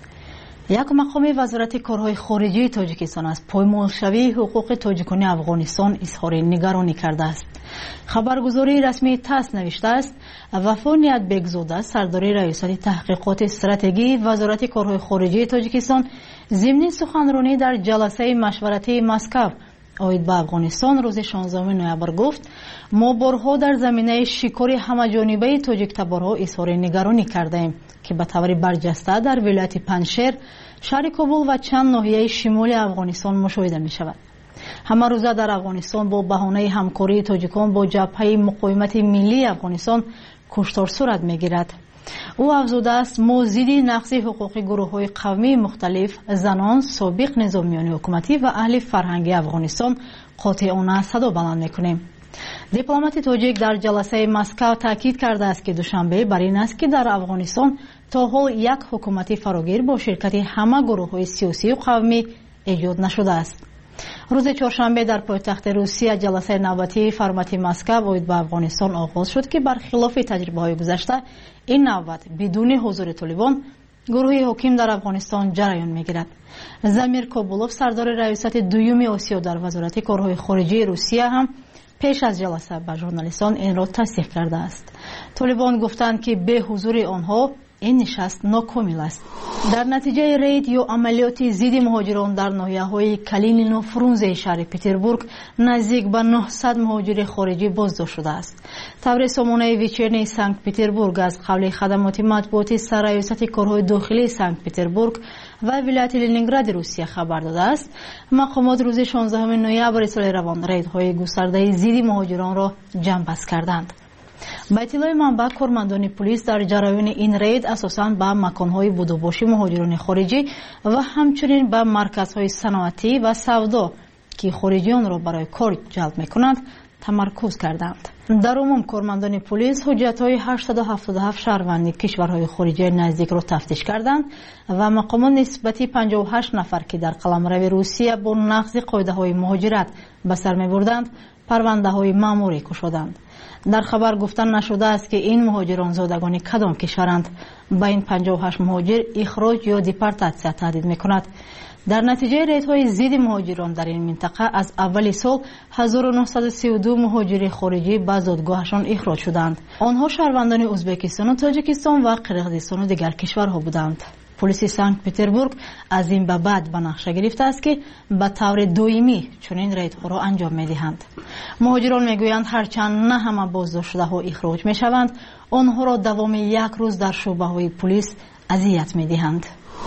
یک مقام وزارت کارهای خارجی تاجیکستان از پایمالشوی حقوق تاجیکان افغانستان اظهار نگرانی کرده است. خبرگزاری رسمی تاس نوشته است وفا نیت بگزاده، سردار ریاست تحقیقات استراتژی وزارت کارهای خارجی تاجیکستان ضمن سخنرانی در جلسه مشورتی مسکو آید به افغانستان روز شانزدهم نوامبر گفت ما بارها در زمینه شکار همه‌جانبه تاجیک تبارها اظهار نگرانی کردیم که به طور برجسته در ولایت پنجشیر، شهر کابل و چند ناحیه شمال افغانستان مشاهده می شود. همه روزه در افغانستان با بهانه همکاری تاجیکان با جبهه مقاومت ملی افغانستان کشتار صورت می گیرد. او افزوده است ما ضد نقض حقوق گروه های قومی مختلف، زنان، سابق نظامیان حکومتی و اهل فرهنگ افغانستان قاطعانه صدا بلند میکنیم. دیپلمات تاجیک در جلسه مسکو تاکید کرده است که دوشنبه بر این است که در افغانستان تا حال یک حکومت فراگیر با شرکت همه گروه های سیاسی و قومی ایجاد نشده است. روز چهارشنبه در پایتخت روسیه جلسه نوبتی فرمت مسکو آید به افغانستان آغاز شد که برخلاف تجربه های گذشته این نوبت بدون حضور طالبان گروه حاکم در افغانستان جریان میگیرد. زمیر کابولوف، سردار ریاست دوم آسیا در وزارت کارهای خارجی روسیه هم پیش از جلسه به ژورنالیستان این را تصدیق کرده است. طالبان گفتند که به حضور آنها این نشست ناکامل است. در نتیجه رید یا عملیات ضد مهاجران در ناحیه‌های کالینین و فرونزه شهر پتربورگ نزدیک به نهصد مهاجر خارجی بازداشت شده است. طور سامانه ویچرنی سنت پتربورگ از قبل خدمات مطبوعاتی سرریاست کارهای داخلی سنت پتربورگ و ولایت لنینگراد روسیه خبر داده است مقامات روز شانزدهم نوامبر سال روان ریدهای گسترده ضد مهاجران را جمع بست کردند. با اطلاع منبع، کارمندان پلیس در جریان این رید اساساً به مکان‌های بودوباشی مهاجران خارجی و همچنین به مرکزهای صنعتی و سودا که خارجیان را برای کار جلب می‌کنند تمرکز کردند. در عموم کارمندان پلیس حجت‌های هشتصد و هفتاد و هفت شهروندی کشورهای خارجی نزدیک را تفتیش کردند و مقامات نسبتی پنجاه و هشت نفر که در قلمرو روسیه با نقض قاعده‌های مهاجرت به سر می‌بردند پرونده‌های مأموری گشودند. در خبر گفتن نشده است که این مهاجران زادگان کدام کشورند. با این پنجاه و هشت مهاجر اخراج یا دیپارتاسیا تهدید می‌کند. در نتیجه ریدهای ضد مهاجران در این منطقه از اول سال هزار و نهصد و سی و دو مهاجر خارجی به زادگاهشان اخراج شدند. آنها شهروندان ازبکستان و تاجیکستان و قرقیزستان و دیگر کشورها بودند. پلیس سنت پتربورگ از این به بعد به نقشه گرفته است که به طور دائمی چنین ریدها را انجام می‌دهند. مهاجران میگویند هرچند نه همه بازداشت شده ها اخراج می‌شوند، آنها را دوام یک روز در شعبه‌های پلیس اذیت می‌دهند.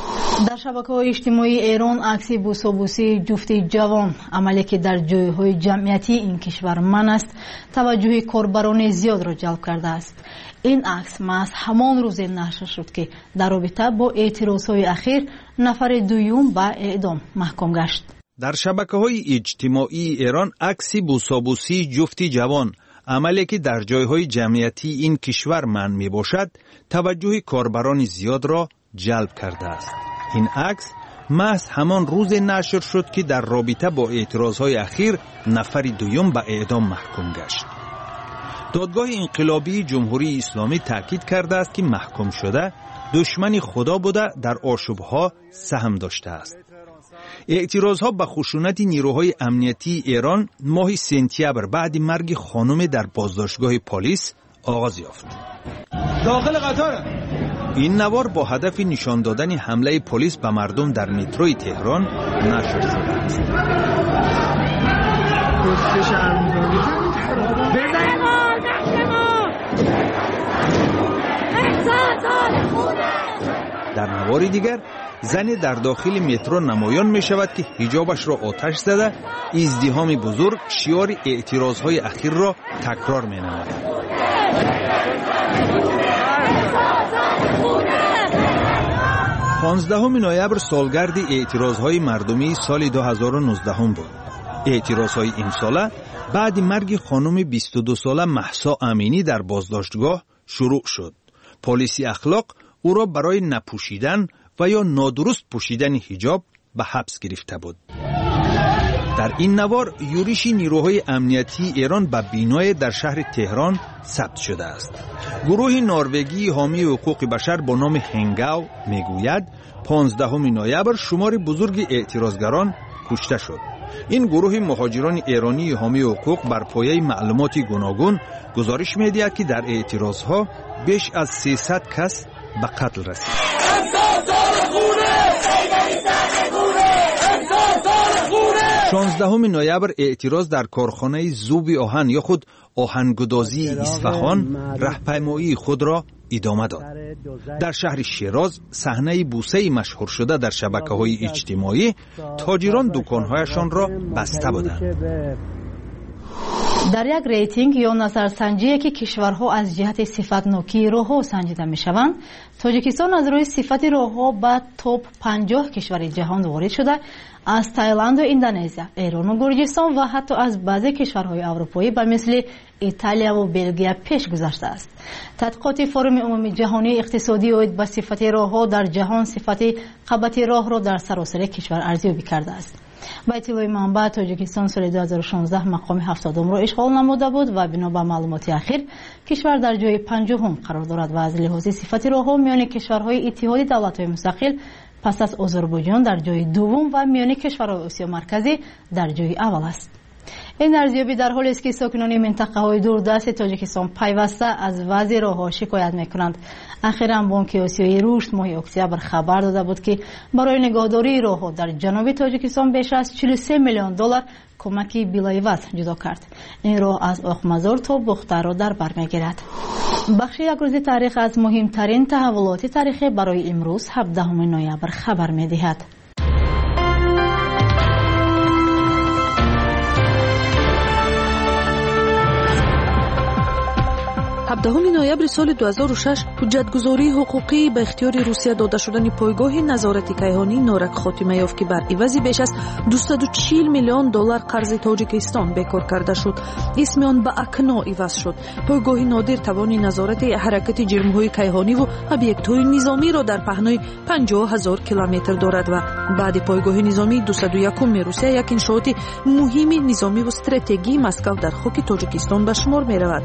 در شبکه‌های اجتماعی ایران عکس بوسابوسی جفت جوان، عملی که در جایهای جمعیتی این کشور من است، توجه کاربران زیاد را جلب کرده است. این عکس محض همان روز نشر شد که در رابطه با اعتراضهای اخیر نفر دوم به اعدام محکوم گشت. در شبکه‌های اجتماعی ایران عکس بوسابوسی جفت جوان، عملی که در جایهای جمعیتی این کشور من می باشد، توجه کاربران زیاد را جلب کرده است. این عکس محض همان روز نشر شد که در رابطه با اعتراضهای اخیر نفر دوم به اعدام محکوم گشت. دادگاه انقلابی جمهوری اسلامی تاکید کرده است که محکوم شده دشمن خدا بوده در آشوبها سهم داشته است. اعتراضها به خشونت نیروهای امنیتی ایران ماه سپتامبر بعد مرگ خانم در بازداشتگاه پلیس آغاز یافت. داخل قطار این نوار با هدف نشان دادن حمله پلیس به مردم در متروی تهران نشر شده است. در نوار دیگر زنی در داخل مترو نمایان می شود که حجابش را آتش زده ازدحام بزرگ شعار اعتراضهای اخیر را تکرار می نماید. پانزدهم نوامبر سالگرد اعتراضهای مردمی سال دو هزار و نوزده بود. اعتراضهای امساله بعد مرگ خانم بیست و دو ساله مهسا امینی در بازداشتگاه شروع شد. پلیس اخلاق او را برای نپوشیدن و یا نادرست پوشیدن حجاب به حبس گرفته بود. در این نوار یورش نیروهای امنیتی ایران به بینای در شهر تهران ثبت شده است. گروه نروژی حامی حقوق بشر با نام هنگاو میگوید پانزدهم نوامبر شمار بزرگ اعتراضگران کشته شد. این گروه مهاجران ایرانی حامی حقوق بر پایه معلومات گوناگون گزارش می‌دهد که در اعتراضها بیش از سیصد کس به قتل رسید. شانزدهم نوامبر اعتراض در کارخانه ذوب آهن یا خود آهنگدازی اصفهان راهپیمایی خود را ادامه داد. در شهر شیراز صحنه بوسه مشهور شده در شبکه‌های اجتماعی تاجران دکان‌هایشان را بسته بودند. در یک ریتینگ یا نظرسنجی که کشورها از جهت صفت‌نوکی راه‌ها سنجیده می‌شوند، تاجیکستان از روی صفت راه‌ها به توپ پنجاه کشور جهان وارد شده، از تایلند و اندونزیا، ایران و گرجستان و حتی از بعضی کشورهای اروپایی به مثل ایتالیا و بلژیم پیش گذشته است. تحقیقات فورم عمومی جهانی اقتصادی اوید به صفت راه‌ها در جهان صفت قبط راه را در سراسر کشور ارزیابی کرده است. با اطلاع منبع تاجیکستان سال دو هزار و شانزده مقام هفتادم را اشغال نموده بود و بنا به معلومات اخیر کشور در جای پنجم قرار دارد و از لحاظ صفت راه‌ها میان کشورهای اتحاد دولت‌های مستقل پس از آذربایجان در جای دوم و میان کشورهای آسیا مرکزی در جای اول است. این ارزیابی در حالی است که ساکنان منطقه‌های دوردست تاجیکستان پیوسته از وضع راه‌ها شکایت می‌کنند. اخیراً بانک آسیایی رشد ماه اکتبر خبر داده بود که برای نگهداری راه‌ها در جنوب تاجیکستان بیش از چهل و سه میلیون دلار کمکی بلایوز جدا کرد. این راه از آخمزار تا بختر را در بر می‌گیرد. بخش یک روز تاریخ از مهمترین تحولات تاریخی برای امروز هفدهم نوامبر خبر می‌دهد. هفدهم نوامبر سال دو هزار و شش حجتگزاری حقوقی به اختیار روسیه داده شدن پایگاه نظارت کیهانی نورک خاتمه یافت که بر عوض بیش از دویست و چهل میلیون دلار قرض تاجیکستان بکار کرده شد. اسم آن به اکنا عوض شد. پایگاه نادر توان نظارت حرکت جرم‌های کیهانی و ابیکت‌های نظامی را در پهنای پنجاه هزار کیلومتر دارد و بعد پایگاه نظامی دویست و یک روسیه یک انشاءات مهم نظامی و استراتژی مسکو در خاک تاجیکستان به شمار می‌رود.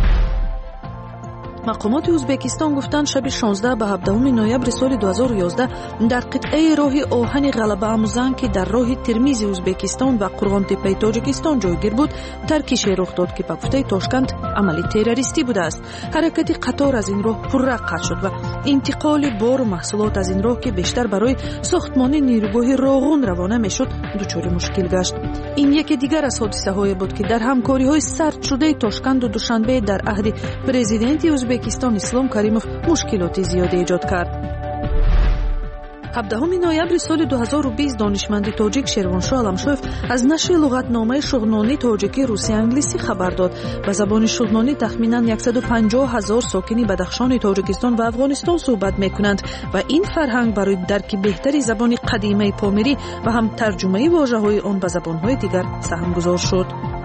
مقامات ازبکستان گفتند شب شانزده به هفدهم نوامبر سال دو هزار و یازده در قطعه راه آهن غلبه آموزان که در راه ترمیز ازبکستان و قرغان تپه تاجیکستان جایگیر بود ترکیش رخ داد که به گفته تاشکند عملی تروریستی بوده است. حرکت قطار از این راه پررنگ قطع شد و انتقال بار و محصولات از این راه که بیشتر برای ساختمان نیروگاه راغون روانه میشد دچار مشکل گشت. این یکی دیگر از حادثه های بود که در همکاری های سرد شده تاشکند و دوشنبه در عهد پرزیدنت ازبکستان اسلام کریموف مشکلات زیادی ایجاد کرد. هفدهم نوامبر سال دو هزار و بیست دانشمند تاجیک شیروانشاه علمشویف از نشر لغتنامه شغنانی تاجیکی روسی انگلیسی خبر داد. به زبان شغنانی تخمیناً صد و پنجاه هزار ساکنی بدخشان تاجیکستان و افغانستان صحبت میکنند و این فرهنگ برای درک بهتری زبان قدیمی پامیری و هم ترجمه واژه‌های آن به زبان‌های دیگر سهمگذار شد.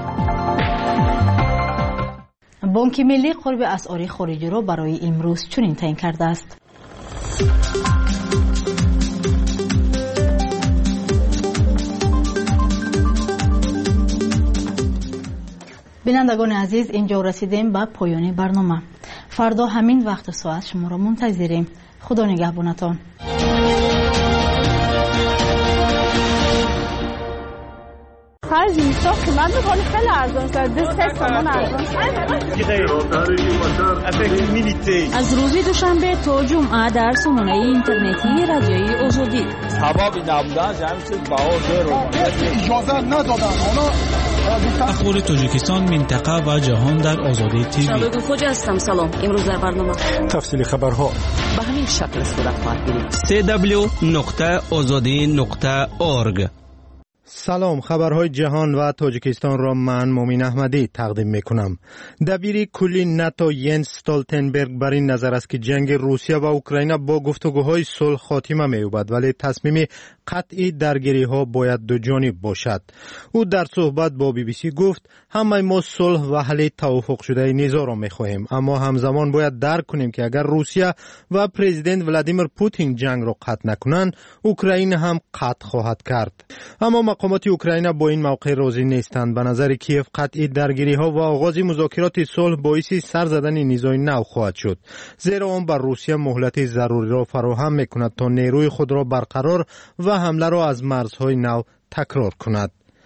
بانک ملی قرب اسعار خارجی را برای امروز چنین تعیین کرده است. بینندگان عزیز، اینجا رسیدیم به پایان برنامه. فردا همین وقت و ساعت شما را منتظریم. خدا نگهبانتان. خرج اینستا قیمت می‌کنه خیلی ارزان شد. دست سامان ارزان از روز دوشنبه تا جمعه در سامانه اینترنتی رادیوی آزادی سبب نبودن همین چیز بهادر رو اجازه ندادن. اخبار تاجیکستان، منطقه و جهان در آزادی تیوی. شبکه فوج هستم. سلام. امروز در برنامه تفصیل خبرها. به همین شکل صورت خواهد گرفت. سی دبلیو نقطه آزادی نقطه اورگ. سلام، خبرهای جهان و تاجیکستان را من مومین احمدی تقدیم میکنم. دبیر کلی ناتو ینس استولتنبرگ بر این نظر است که جنگ روسیه و اوکراین با گفتگوهای صلح خاتمه می‌یابد، ولی تصمیم قطعی درگیری ها باید دو جانب باشد. او در صحبت با بی بی سی گفت همه ما صلح و حل توافق شده نزاع را می‌خواهیم، اما همزمان باید درک کنیم که اگر روسیه و پرزیدنت ولادیمیر پوتین جنگ را قطع نکنند، اوکراین هم قطع خواهد کرد. اما مقامات اوکراین با این موقع راضی نیستند. به نظر کیف قطعی درگیری ها و آغاز مذاکرات صلح باعث سر زدن نیزای نو خواهد شد، زیرا آن بر روسیه مهلت ضروری را فراهم میکند تا نیروی خود را برقرار و حمله را از مرزهای نو تکرار کند.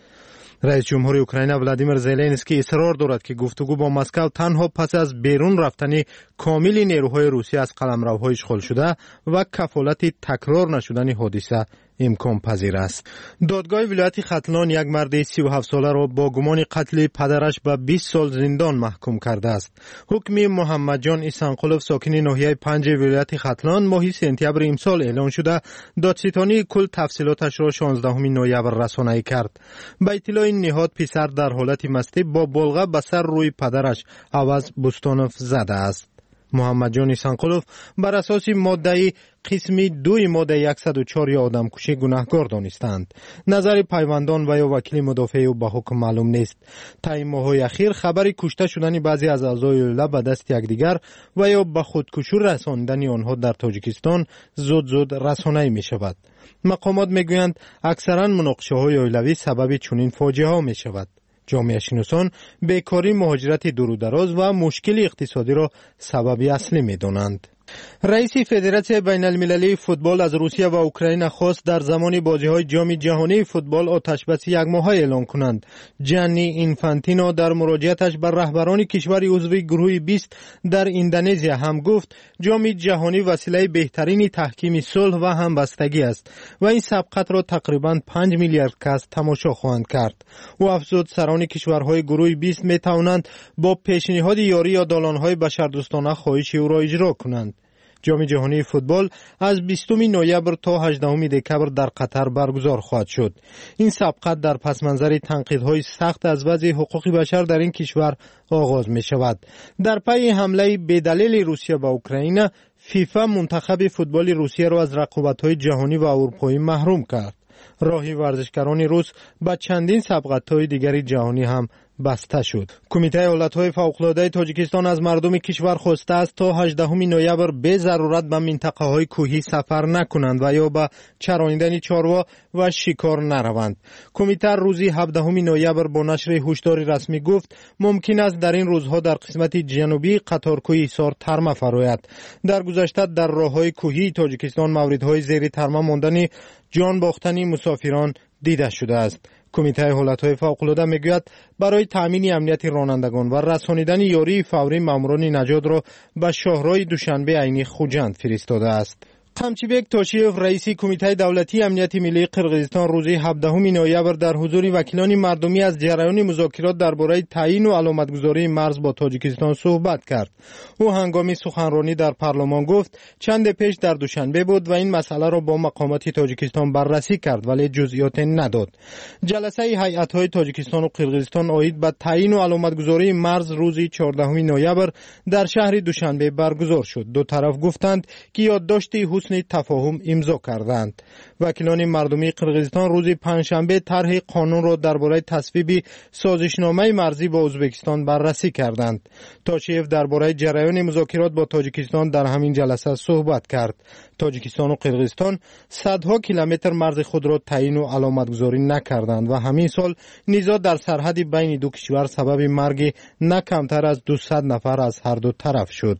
رئیس جمهور اوکراین ولادیمیر زلنسکی اصرار دارد که گفتگو با مسکو تنها پس از بیرون رفتن کامل نیروهای روسیه از قلمروهای اشغال شده و کفالت تکرار نشدن حادثه امکان پذیر است. دادگاه ولایت ختلان یک مرد سی و هفت ساله را با گمان قتل پدرش به بیست سال زندان محکوم کرده است. حکم محمد جان ایسانقلوف ساکن ناحیه پنج ولایت ختلان ماه سپتامبر امسال اعلان شده، دادستانی کل تفصیلاتش را شانزدهم نوامبر رسانه‌ای کرد. به اطلاع این نهاد پسر در حالت مستی با بلغه به سر روی پدرش عوض بوستانوف زده است. محمد جان ایسانقلوف بر اساس ماده قسمی دوی ماده صد و چهار یا آدمکشی گناهکار دانستند. نظر پیوندان و یا وکیل مدافع او به حکم معلوم نیست. تا این ماه‌های اخیر خبر کشته شدن بعضی از اعضای اویلا به دست یکدیگر و یا به خودکشی رساندن آنها در تاجیکستان زود زود رسانه‌ای می شود. مقامات می گویند اکثرا مناقشه های اویلوی سبب چنین فاجعه ها می شود. جامعه شناسان بیکاری، مهاجرت دور و دراز و مشکل اقتصادی را سبب اصلی می دانند. رئیس فدراسیون بین المللی فوتبال از روسیه و اوکراین خواست در زمان بازی‌های جام جهانی فوتبال آتشبس یک ماهه اعلان کنند. جانی اینفانتینو در مراجعتش بر رهبران کشور عضو گروه بیست در اندونزیا هم گفت جام جهانی وسیله بهترین تحکیم صلح و همبستگی است و این سبقت را تقریباً پنج میلیارد کس تماشا خواهند کرد. او افزود سران کشورهای گروه بیست می توانند با پیشنهاد یاری یا دالان‌های بشردوستانه خواهش او را اجرا کنند. جام جهانی فوتبال از بیستم نوامبر تا هجدهم دکمبر در قطر برگزار خواهد شد. این سبقت در پس منظر تنقیدهای سخت از وضع حقوق بشر در این کشور آغاز می شود. در پی حمله بدلیل روسیه به اوکراین، فیفا منتخب فوتبال روسیه را از رقابت‌های جهانی و اروپایی محروم کرد. راهی ورزشکاران روس با چندین سبقت‌های دیگری جهانی هم بسته شد. کمیته حالت‌های فوق‌العاده تاجیکستان از مردم کشور خواسته است تا هجدهم نوامبر به ضرورت به منطقه‌های کوهی سفر نکنند و یا به چرانیدن چاروا و شکار نروند. کمیته روز هفدهم نوامبر با نشر هشداری رسمی گفت ممکن است در این روزها در قسمت جنوبی قطارکوی ایثار ترمه فراید. در گذشته در راه‌های کوهی تاجیکستان موردهای زیر ترمه ماندن جان باختن مسافران دیده شده است. کمیته حالت‌های فوق‌العاده میگوید برای تامین امنیت رانندگان و رسانیدن یاری فوری ماموران نجات را به شهرهای دوشنبه عینی خوجند فرستاده است. قمچیبک تاشیف رئیس کمیته دولتی امنیت ملی قرقیزستان روز هفدهم نوامبر در حضور وکیلان مردمی از جریان مذاکرات درباره تعیین و علامتگذاری مرز با تاجیکستان صحبت کرد. او هنگام سخنرانی در پارلمان گفت چند پیش در دوشنبه بود و این مسئله را با مقامات تاجیکستان بررسی کرد ولی جزئیات نداد. جلسه هیئت‌های تاجیکستان و قرقیزستان عاید به تعیین و علامتگذاری مرز روز چهاردهم نوامبر در شهر دوشنبه برگزار شد. دو طرف گفتند که یادداشت تفاهم امضا کردند. وکیلان مردمی قرقیزستان روز پنجشنبه طرح قانون را درباره تصویب سازشنامه مرزی با ازبکستان بررسی کردند. تاشیف درباره جریان مذاکرات با تاجیکستان در همین جلسه صحبت کرد. تاجیکستان و قرقیزستان صدها کیلومتر مرز خود را تعیین و علامتگذاری نکردند و همین سال نزاع در سرحد بین دو کشور سبب مرگ نه کمتر از دویست نفر از هر دو طرف شد.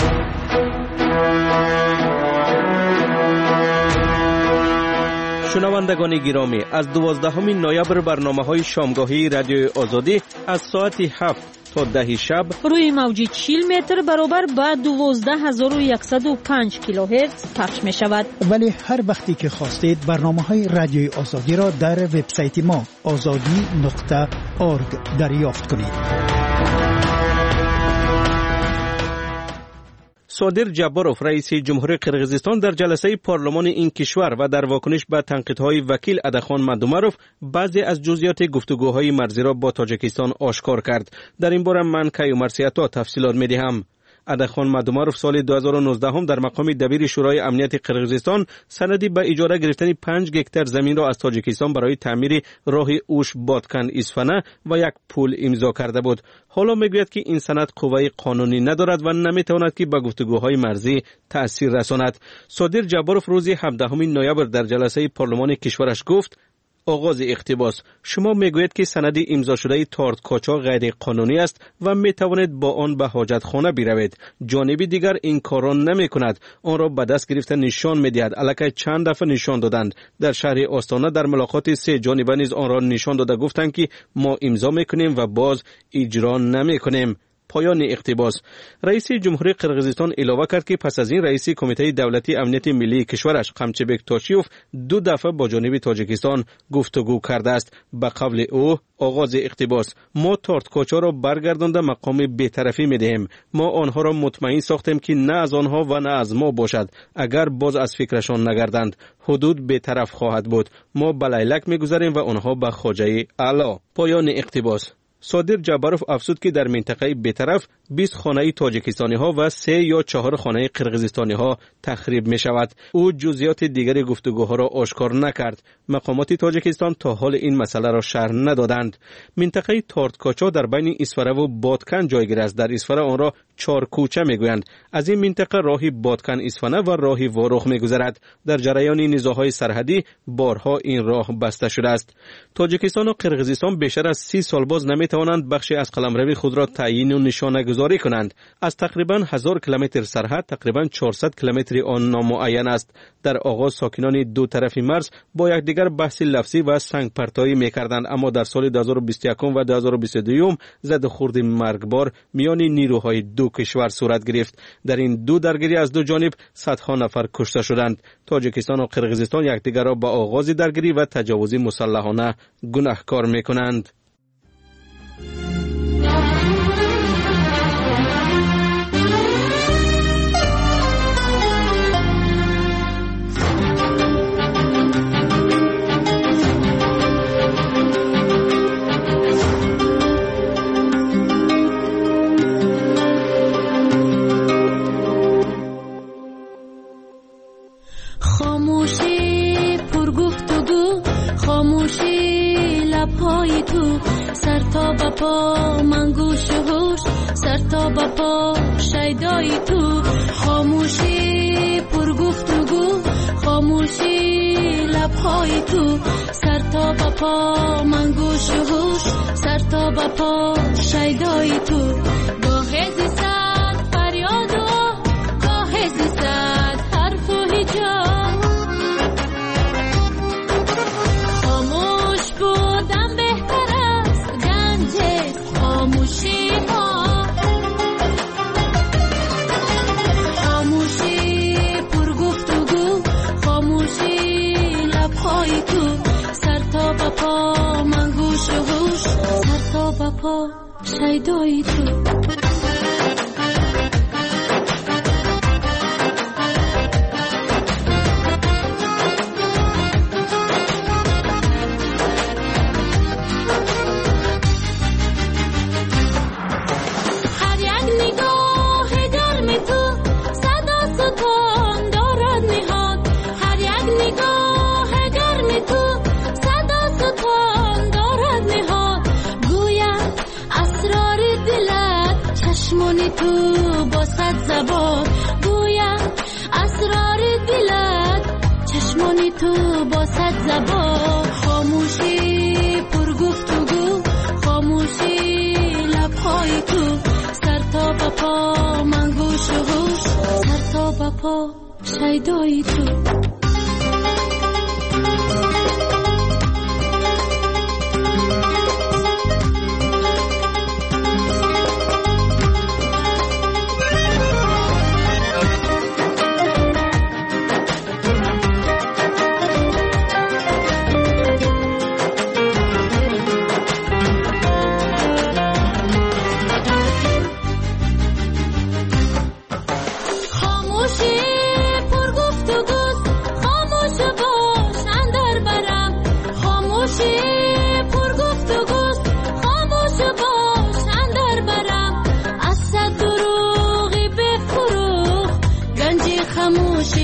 شنوندگان گرامی، از دوازدهم نوامبر برنامه‌های شامگاهی رادیو آزادی از ساعت هفت تا ده شب روی موج چهل متر برابر با دوازده هزار و صد و پنج کیلوهرتز پخش می شود. ولی هر وقتی که خواستید برنامه‌های رادیو آزادی را در وبسایت ما آزادی نقطه اورگ دریافت کنید. صادر جباروف رئیس جمهوری قرقیزستان در جلسه پارلمان این کشور و در واکنش به تنقیدهای وکیل ادخان مدومروف بعضی از جزئیات گفتگوهای مرزی را با تاجیکستان آشکار کرد. در این باره من کیومر سیاتا تفصیلات می‌دهم. ادخان مدومروف سال دو هزار و نوزده هم در مقام دبیر شورای امنیت قرقیزستان سندی به اجاره گرفتن پنج هکتار زمین را از تاجیکستان برای تعمیر راه اوش بادکن اصفهان و یک پل امضا کرده بود. حالا میگوید که این سند قوه قانونی ندارد و نمیتواند که به گفتگوهای مرزی تأثیر رساند. صادر جباروف روز هفدهم نوامبر در جلسه پارلمان کشورش گفت: آغاز اقتباس: شما میگویید که سند امضا شده تارت کاچا غیر قانونی است و میتوانید با آن به حاجت خانه بروید. جانب دیگر این کار را نمی کند. آن را به دست گرفته نشان میدهد. الکی چند دفعه نشان دادند. در شهر آستانه در ملاقات سه جانبه نیز آن را نشان داده گفتند که ما امضا میکنیم و باز اجرا نمیکنیم. پایان اقتباس. رئیس جمهوری قرقیزستان علاوه کرد که پس از این رئیس کمیته دولتی امنیت ملی کشورش قمچبک تاشیوف دو دفعه با جانب تاجیکستان گفتگو کرده است. به قول او آغاز اقتباس: ما تارت کاچا را برگردانده مقام بی‌طرفی می‌دهیم. ما آنها را مطمئن ساختیم که نه از آنها و نه از ما باشد. اگر باز از فکرشان نگردند حدود بی‌طرف خواهد بود. ما به لیلک می‌گذاریم و آنها به خواجه اعلی. پایان اقتباس. صادر جباروف افزود که در منطقه بی‌طرف بیست خانه تاجیکستانی ها و سه یا چهار خانه قرقیزستانی ها تخریب می شود. او جزئیات دیگر گفتگوها را آشکار نکرد. مقامات تاجیکستان تا حال این مسئله را شرح ندادند. منطقه تارت کاچا در بین اصفهان و بادکن جایگیر است. در اصفهان آن را چهار کوچه می گویند. از این منطقه راهی بادکن اصفهان و راهی واروخ می گذرد. در جریان نزاع‌های سرحدی بارها این راه بسته شده است. تاجیکستان و قرقیزستان بیشتر از سی سال باز نمی توانند بخشی از قلمروی خود را تعیین و نشانه گذاری کنند. از تقریبا هزار کیلومتر سرحد تقریبا چهارصد کیلومتر آن نامعین است. در آغاز ساکنان دو طرفی مرز با یکدیگر بحث لفظی و سنگ پرتایی می‌کردند، اما در سال دو هزار و بیست و یک و دو هزار و بیست و دو زد خورد مرگبار میان نیروهای دو کشور صورت گرفت. در این دو درگیری از دو جانب صدها نفر کشته شدند. تاجیکستان و قرقیزستان یکدیگر را به آغاز درگیری و تجاوز مسلحانه گناهکار می‌کنند. خاموشی پرگفتگو، خاموشی لبهای تو، سر تا به پا من گوش و هوش، سر تا به پا شیدای تو. خاموشی پرگفتگو، خاموشی لبهای تو، سر تا به پا من گوش و هوش، سر تا به پا شیدای تو. گاه زیستد فریاد و گاه زیستد حرف و هجاب، خاموش بودن بهتر است گنج خاموشی ها. خاموشی پرگفتگو، خاموشی لبهای تو، سر تا به پا من گوش و هوش، سر تا به پا شیدای تو. چشمانی تو با صد زبان گویم اسرار دلت، چشمانی تو با صد زبان. خاموشی پرگفتگو، خاموشی لبهای تو، سر تا به پا من گوش و هوش، سر تا به پا شیدای تو.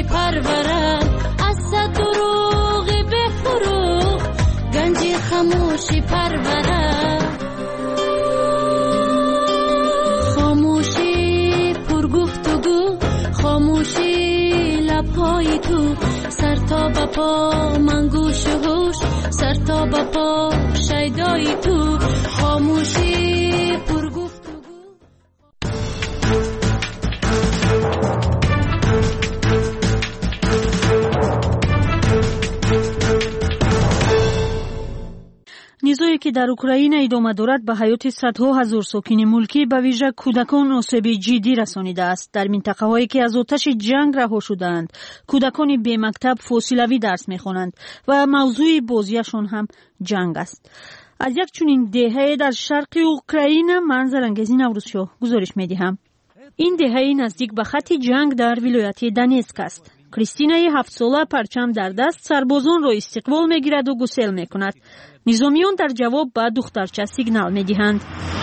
پرورد از صد دروغ بفروغ گنج خاموشی پرورد خاموشی پرگفتگو خاموشی لبهای تو سر تا به پا من گوش و هوش سر تا به پا شیدای تو خاموشی پرگفتگو. низое ки дар украина идома дорад ба ҳаёти садҳо ҳазор сокини мулкӣ ба вижа кӯдакон осеби ҷиддӣ расонидааст. дар минтақаҳое ки аз оташи ҷанг раҳо шудаанд кӯдакони бемактаб фосилавӣ дарс мехонанд ва мавзӯи бозиашон ҳам ҷанг аст. аз як чунин деҳае дар шарқи украина ман зарангези наврӯзшоҳ гузориш медиҳам. ин деҳаи наздик ба хатти ҷанг дар вилояти Донецк аст. кристинаи ҳафтсола парчам дар даст сарбозонро истиқбол мегираду гусел мекунад. низомиён дар ҷавоб ба духтарча сигнал медиҳанд.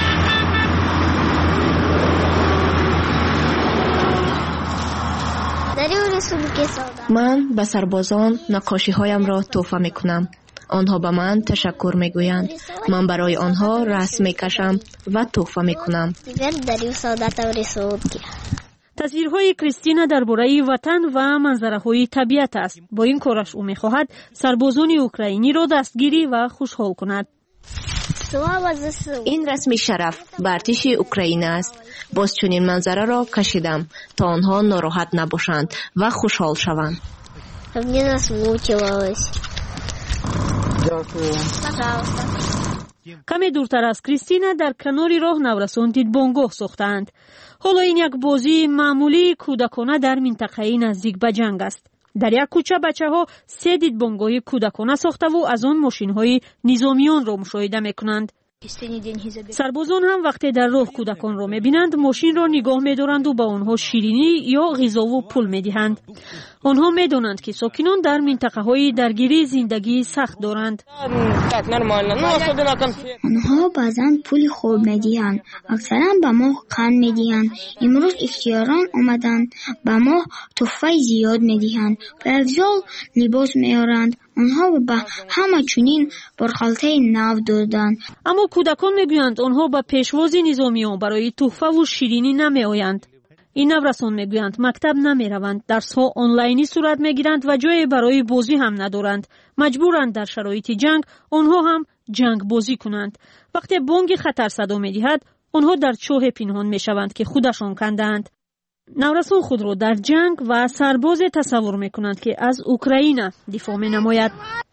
ман ба сарбозон нақошиҳоямро тӯҳфа мекунам. онҳо ба ман ташаккур мегӯянд. ман барои онҳо расм мекашам ва тӯҳфа мекунам. тасвирҳои Кристина дар бораи ватан ва манзараҳои табиат аст. бо ин кораш ӯ мехоҳад сарбозони украиниро дастгирӣ ва хушҳол кунад. ин расми шараф ба артиши Украина аст. боз чунин манзараро кашидам то онҳо нороҳат набошанд ва хушҳол шаванд. каме дуртар аз Кристина дар канори роҳ наврасон дидбонгоҳ сохтаанд. ҳоло ин як бозии маъмулии кӯдакона дар минтақаи наздик ба ҷанг аст. дар як кӯча бачаҳо се дидбонгоҳи кӯдакона сохтаву аз он мошинҳои низомиёнро мушоҳида мекунанд. сарбозон ҳам вақте дар роҳ кӯдаконро мебинанд мошинро нигоҳ медоранду ба онҳо ширинӣ ё ғизову пул медиҳанд. онҳо медонанд ки сокинон дар минтақаҳои даргирии зиндагии сахт доранд. онҳо баъзан пули хоб медиҳанд, аксаран ба мо қанд медиҳанд. имрӯз ихтиёрон омаданд, ба мо тӯҳфаи зиёд медиҳанд. паявзол либос меоранд. онҳо ба ҳама чунин борхалтаи нав доданд. аммо кӯдакон мегӯянд онҳо ба пешвози низомиён барои тӯҳфаву ширинӣ намеоянд. ин наврасон мегӯянд мактаб намераванд, дарсҳо онлайнӣ сурат мегиранд ва ҷое барои бозӣ ҳам надоранд. маҷбуранд дар шароити ҷанг онҳо ҳам ҷангбозӣ кунанд. вақте бонги хатар садо медиҳад онҳо дар чоҳе пинҳон мешаванд ки худашон кандаанд. наврасон худро дар ҷанг ва сарбозе тасаввур мекунанд ки аз Украина дифоъ менамояд.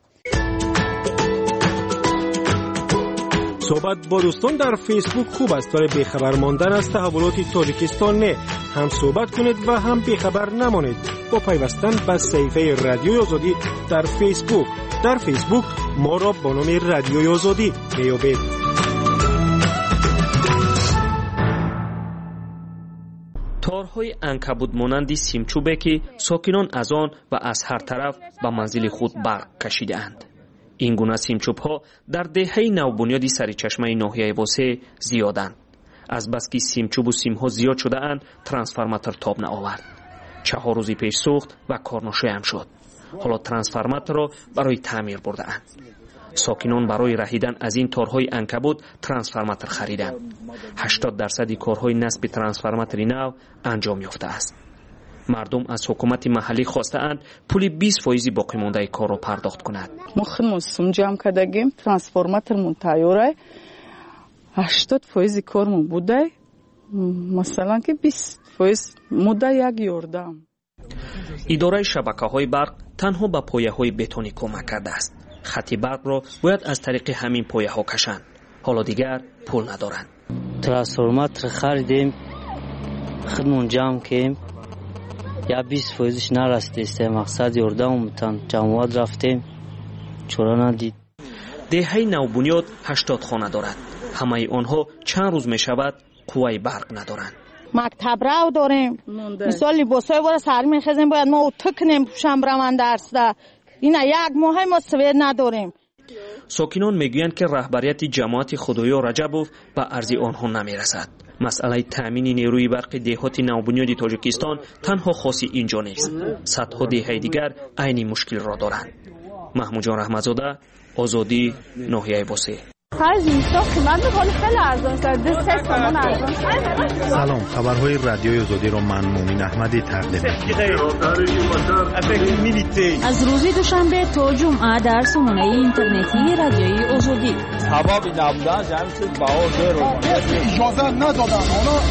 صحبت با دوستان در فیسبوک خوب است ولی بیخبر ماندن از تحولات تاجیکستان نه. هم صحبت کنید و هم بیخبر نمانید با پیوستن به صفحه رادیوی آزادی در فیسبوک. در فیسبوک ما را با نام رادیوی آزادی میابید. تارهای عنکبوت مانندی سیمچوبه که ساکنان از آن و از هر طرف به منزل خود برق کشیده‌اند. این گونه سیمچوب‌ها در دهه نوبنیادی سرچشمه ناحیه واسه زیادند. از بس که سیمچوب و سیم‌ها زیاد شده اند ترانسفورماتور تاب نآورد. چهار روزی پیش سوخت و کارناشیان شد. حالا ترانسفورماتور را برای تعمیر برده اند. ساکنان برای رهیدن از این تارهای عنکبوت ترانسفورماتور خریدند. هشتاد درصد کارهای نصب ترانسفورماتور نو انجام یافته است. مردم از حکومت محلی خواسته اند پول بیست فیصد باقی مانده کار را پرداخت کند. ما خمسم جمع کردیم ترانسفورماتورمون تیاره هشتاد فیصد کارمون بوده مثلا که بیست فیصد مدت یک یاردم. اداره شبکه‌های برق تنها به پایه‌های بتونی کمک کرده است. خط برق را باید از طریق همین پایه‌ها کشند. حالا دیگر پول ندارند. ترانسفورماتور خریدیم خودمون جمع کردیم یا بیست فیصدش نرسیده مقصد یاردممون جمعیت رفتیم چرا ندید. دهه نوبنیاد هشتاد خانه دارد. همه آنها چند روز می شود قوه برق ندارند. مکتب رو داریم مثال لباسای وارا سر میخزیم باید ما تکنیم پوشم برمان درس ده این یک ماه ما سویر نداریم. ساکنان میگویند که رهبریت جماعت خدایا رجبوف به ارزی آنها نمیرسد. مسئله تامین نیروی برق دهات نوبنیاد تاجیکستان تنها خاص اینجا نیست. صدها دهه دیگر عین مشکل را دارند. محمود جان رحمتزاده، آزادی، ناحیه بوسه. خرج ساخت من می‌خوام خیلی ارزان است. سه تومان ارزان. سلام، خبرهای رادیوی آزادی را من مومن احمدی تقدیم می‌کنم. از روز دوشنبه تا جمعه در سامانه اینترنتی رادیوی آزادی. سبب نبودن جمعیت باور رو اجازه ندادن.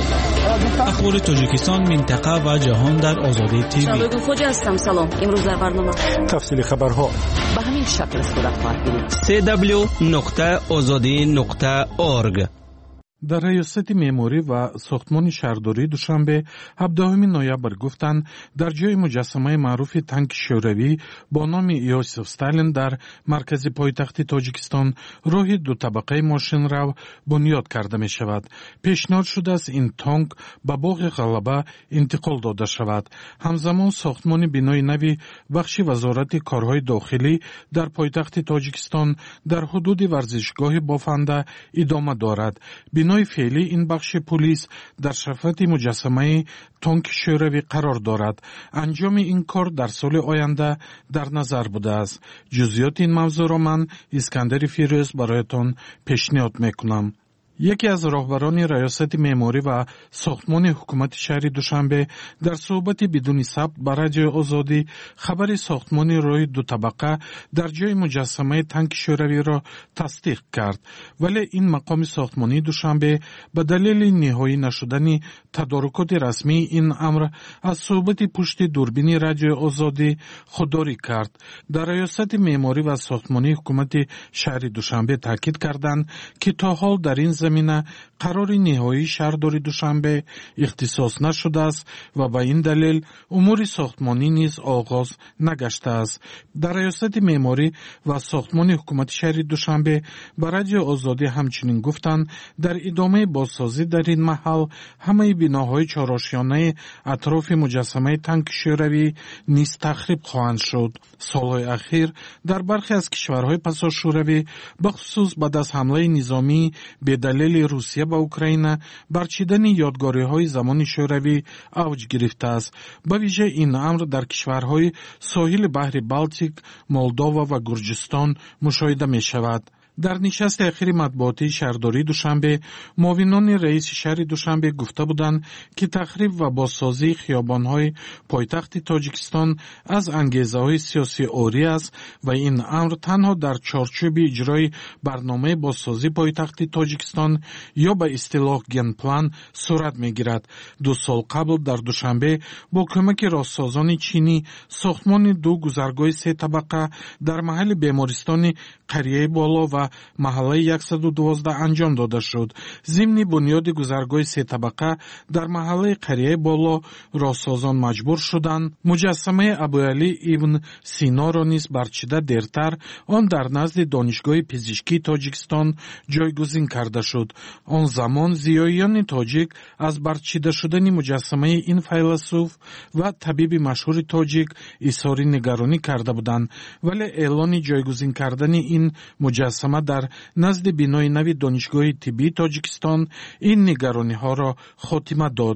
اخبار تاجیکستان، منطقه و جهان در آزادی تیوی. شباب خوجا هستم. سلام. امروز در برنامه تفصیل خبرها به همین شکل صورت خواهد گرفت. سی دبلیو نقطه آزادی نقطه اورگ. در ریاست معماری و ساختمان شهرداری دوشنبه هفدهم نوامبر گفتند در جای مجسمه معروف تانک شوروی با نام یوسف استالین در مرکز پایتخت تاجیکستان راه دو طبقه ماشین رو بنیاد کرده می شود. پیشنهاد شده است این تانک به باغ غلبه انتقال داده شود. همزمان ساختمان بنای نوی بخش وزارت کارهای داخلی در پایتخت تاجیکستان در حدود ورزشگاه بافنده ادامه دارد. بنای فعلی این بخش پلیس در شرفت مجسمه تانک شوروی قرار دارد. انجام این کار در سال آینده در نظر بوده است. جزئیات این موضوع را من اسکندر فیروز برایتان پیشنهاد میکنم. یکی از راهبران ریاست معماری و ساختمان حکومت شهر دوشنبه در صحبت بدون ثبت با رادیوی آزادی خبر ساختمان راه دو طبقه در جای مجسمه تانک شوروی را تصدیق کرد، ولی این مقام ساختمانی دوشنبه به دلیل نهایی نشدن تدارکات رسمی این امر از صحبت پشت دوربین رادیوی آزادی خودداری کرد. در ریاست معماری و ساختمانی حکومت شهر دوشنبه تاکید کردند که تا حال در این زمینه قرار نهایی شهرداری دوشنبه اختصاص نشده است و به این دلیل امور ساختمانی نیز آغاز نگشته است. در ریاست معماری و ساختمان حکومت شهر دوشنبه به رادیو آزادی همچنین گفتند در ادامه بازسازی در این محل همه بناهای چهارآشیانه اطراف مجسمه تانک شوروی نیز تخریب خواهند شد. سالهای اخیر در برخی از کشورهای پساشوروی بخصوص بعد از حمله نظامی به دلیل روسیه به اوکراین برچیدن یادگاری‌های زمان شوروی اوج گرفته است. به ویژه این امر در کشورهای ساحل بحر بالتیک، مولداوا و گرجستان مشاهده می شود. در نشست اخیر مطبوعاتی شهرداری دوشنبه معاونان رئیس شهر دوشنبه گفته بودند که تخریب و بازسازی خیابان‌های پایتخت تاجیکستان از انگیزه‌های سیاسی عاری است و این امر تنها در چارچوب اجرای برنامه بازسازی پایتخت تاجیکستان یا به اصطلاح گن پلان صورت می‌گیرد. دو سال قبل در دوشنبه با کمک راهسازان چینی ساختمان دو گذرگاه سه طبقه در محل بیمارستان قریه بالا و محله صد و دوازده انجام داده شد. ضمن بنیاد گذرگاه سه طبقه در محله قریه بالا راهسازان مجبور شدند مجسمه ابوعلی ابن سینا را نیز برچیده دیرتر آن در نزد دانشگاه پزشکی تاجیکستان جایگزین کرده شد. آن زمان زیاییان تاجیک از برچیده شدن مجسمه این فیلسوف و طبیب مشهور تاجیک اظهار نگرانی کرده بودند، ولی اعلان جایگزین کردن این مجسمه در نزد بنای نوی دانشگاه طبی تاجیکستان این نگرانی ها را خاتمه داد.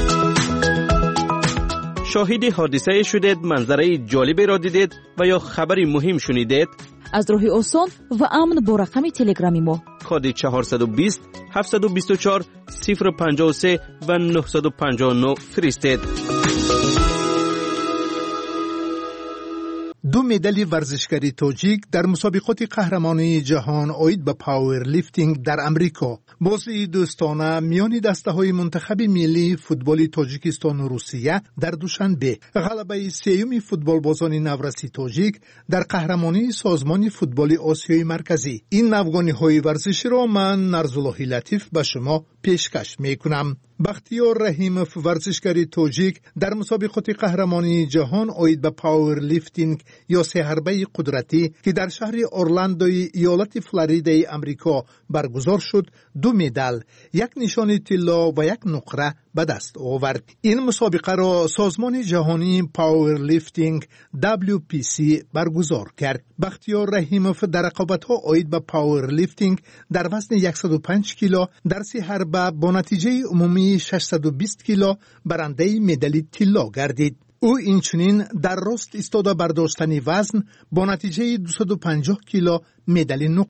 شاهد حادثه شدید، منظره جالبی را دیدید و یا خبری مهم شنیدید؟ از راه آسان و امن با رقم تلگرامی ما کد چهارصد و بیست هفتصد و بیست و چهار صفر پنجاه و سه و نهصد و پنجاه و نه فرستید. دو مدال ورزشکاری تاجیک در مسابقات قهرمانی جهان عاید به پاور لیفتینگ در امریکا. بازی دوستانه میان دسته‌های منتخب ملی فوتبال تاجیکستان و روسیه در دوشنبه غلبه سیوم فوتبالبازان نورسی تاجیک در قهرمانی سازمان فوتبال آسیای مرکزی. این نوگانی‌های ورزشی را من نرزالله لطیف به شما پیشکش میکنم. بختیار رحیموف ورزشکاری تاجیک در مسابقات قهرمانی جهان عاید به پاور لیفتینگ یا سه حربه قدرتی که در شهر اورلاندوی ایالت فلوریدای امریکا برگزار شد دو مدال، یک نشان طلا و یک نقره به دست آورد. این مسابقه را سازمان جهانی پاور لیفتینگ دبلیو پی سی برگزار کرد. بختیار رحیموف در رقابت‌ها عاید به پاور لیفتینگ در وزن صد و پنج کیلو در سه حربه با نتیجه عمومی ششصد و بیست کیلو برنده مدال طلا گردید. او اینچنین در راست ایستاده برداشتن وزن با نتیجه دویست و پنجاه کیلو مدال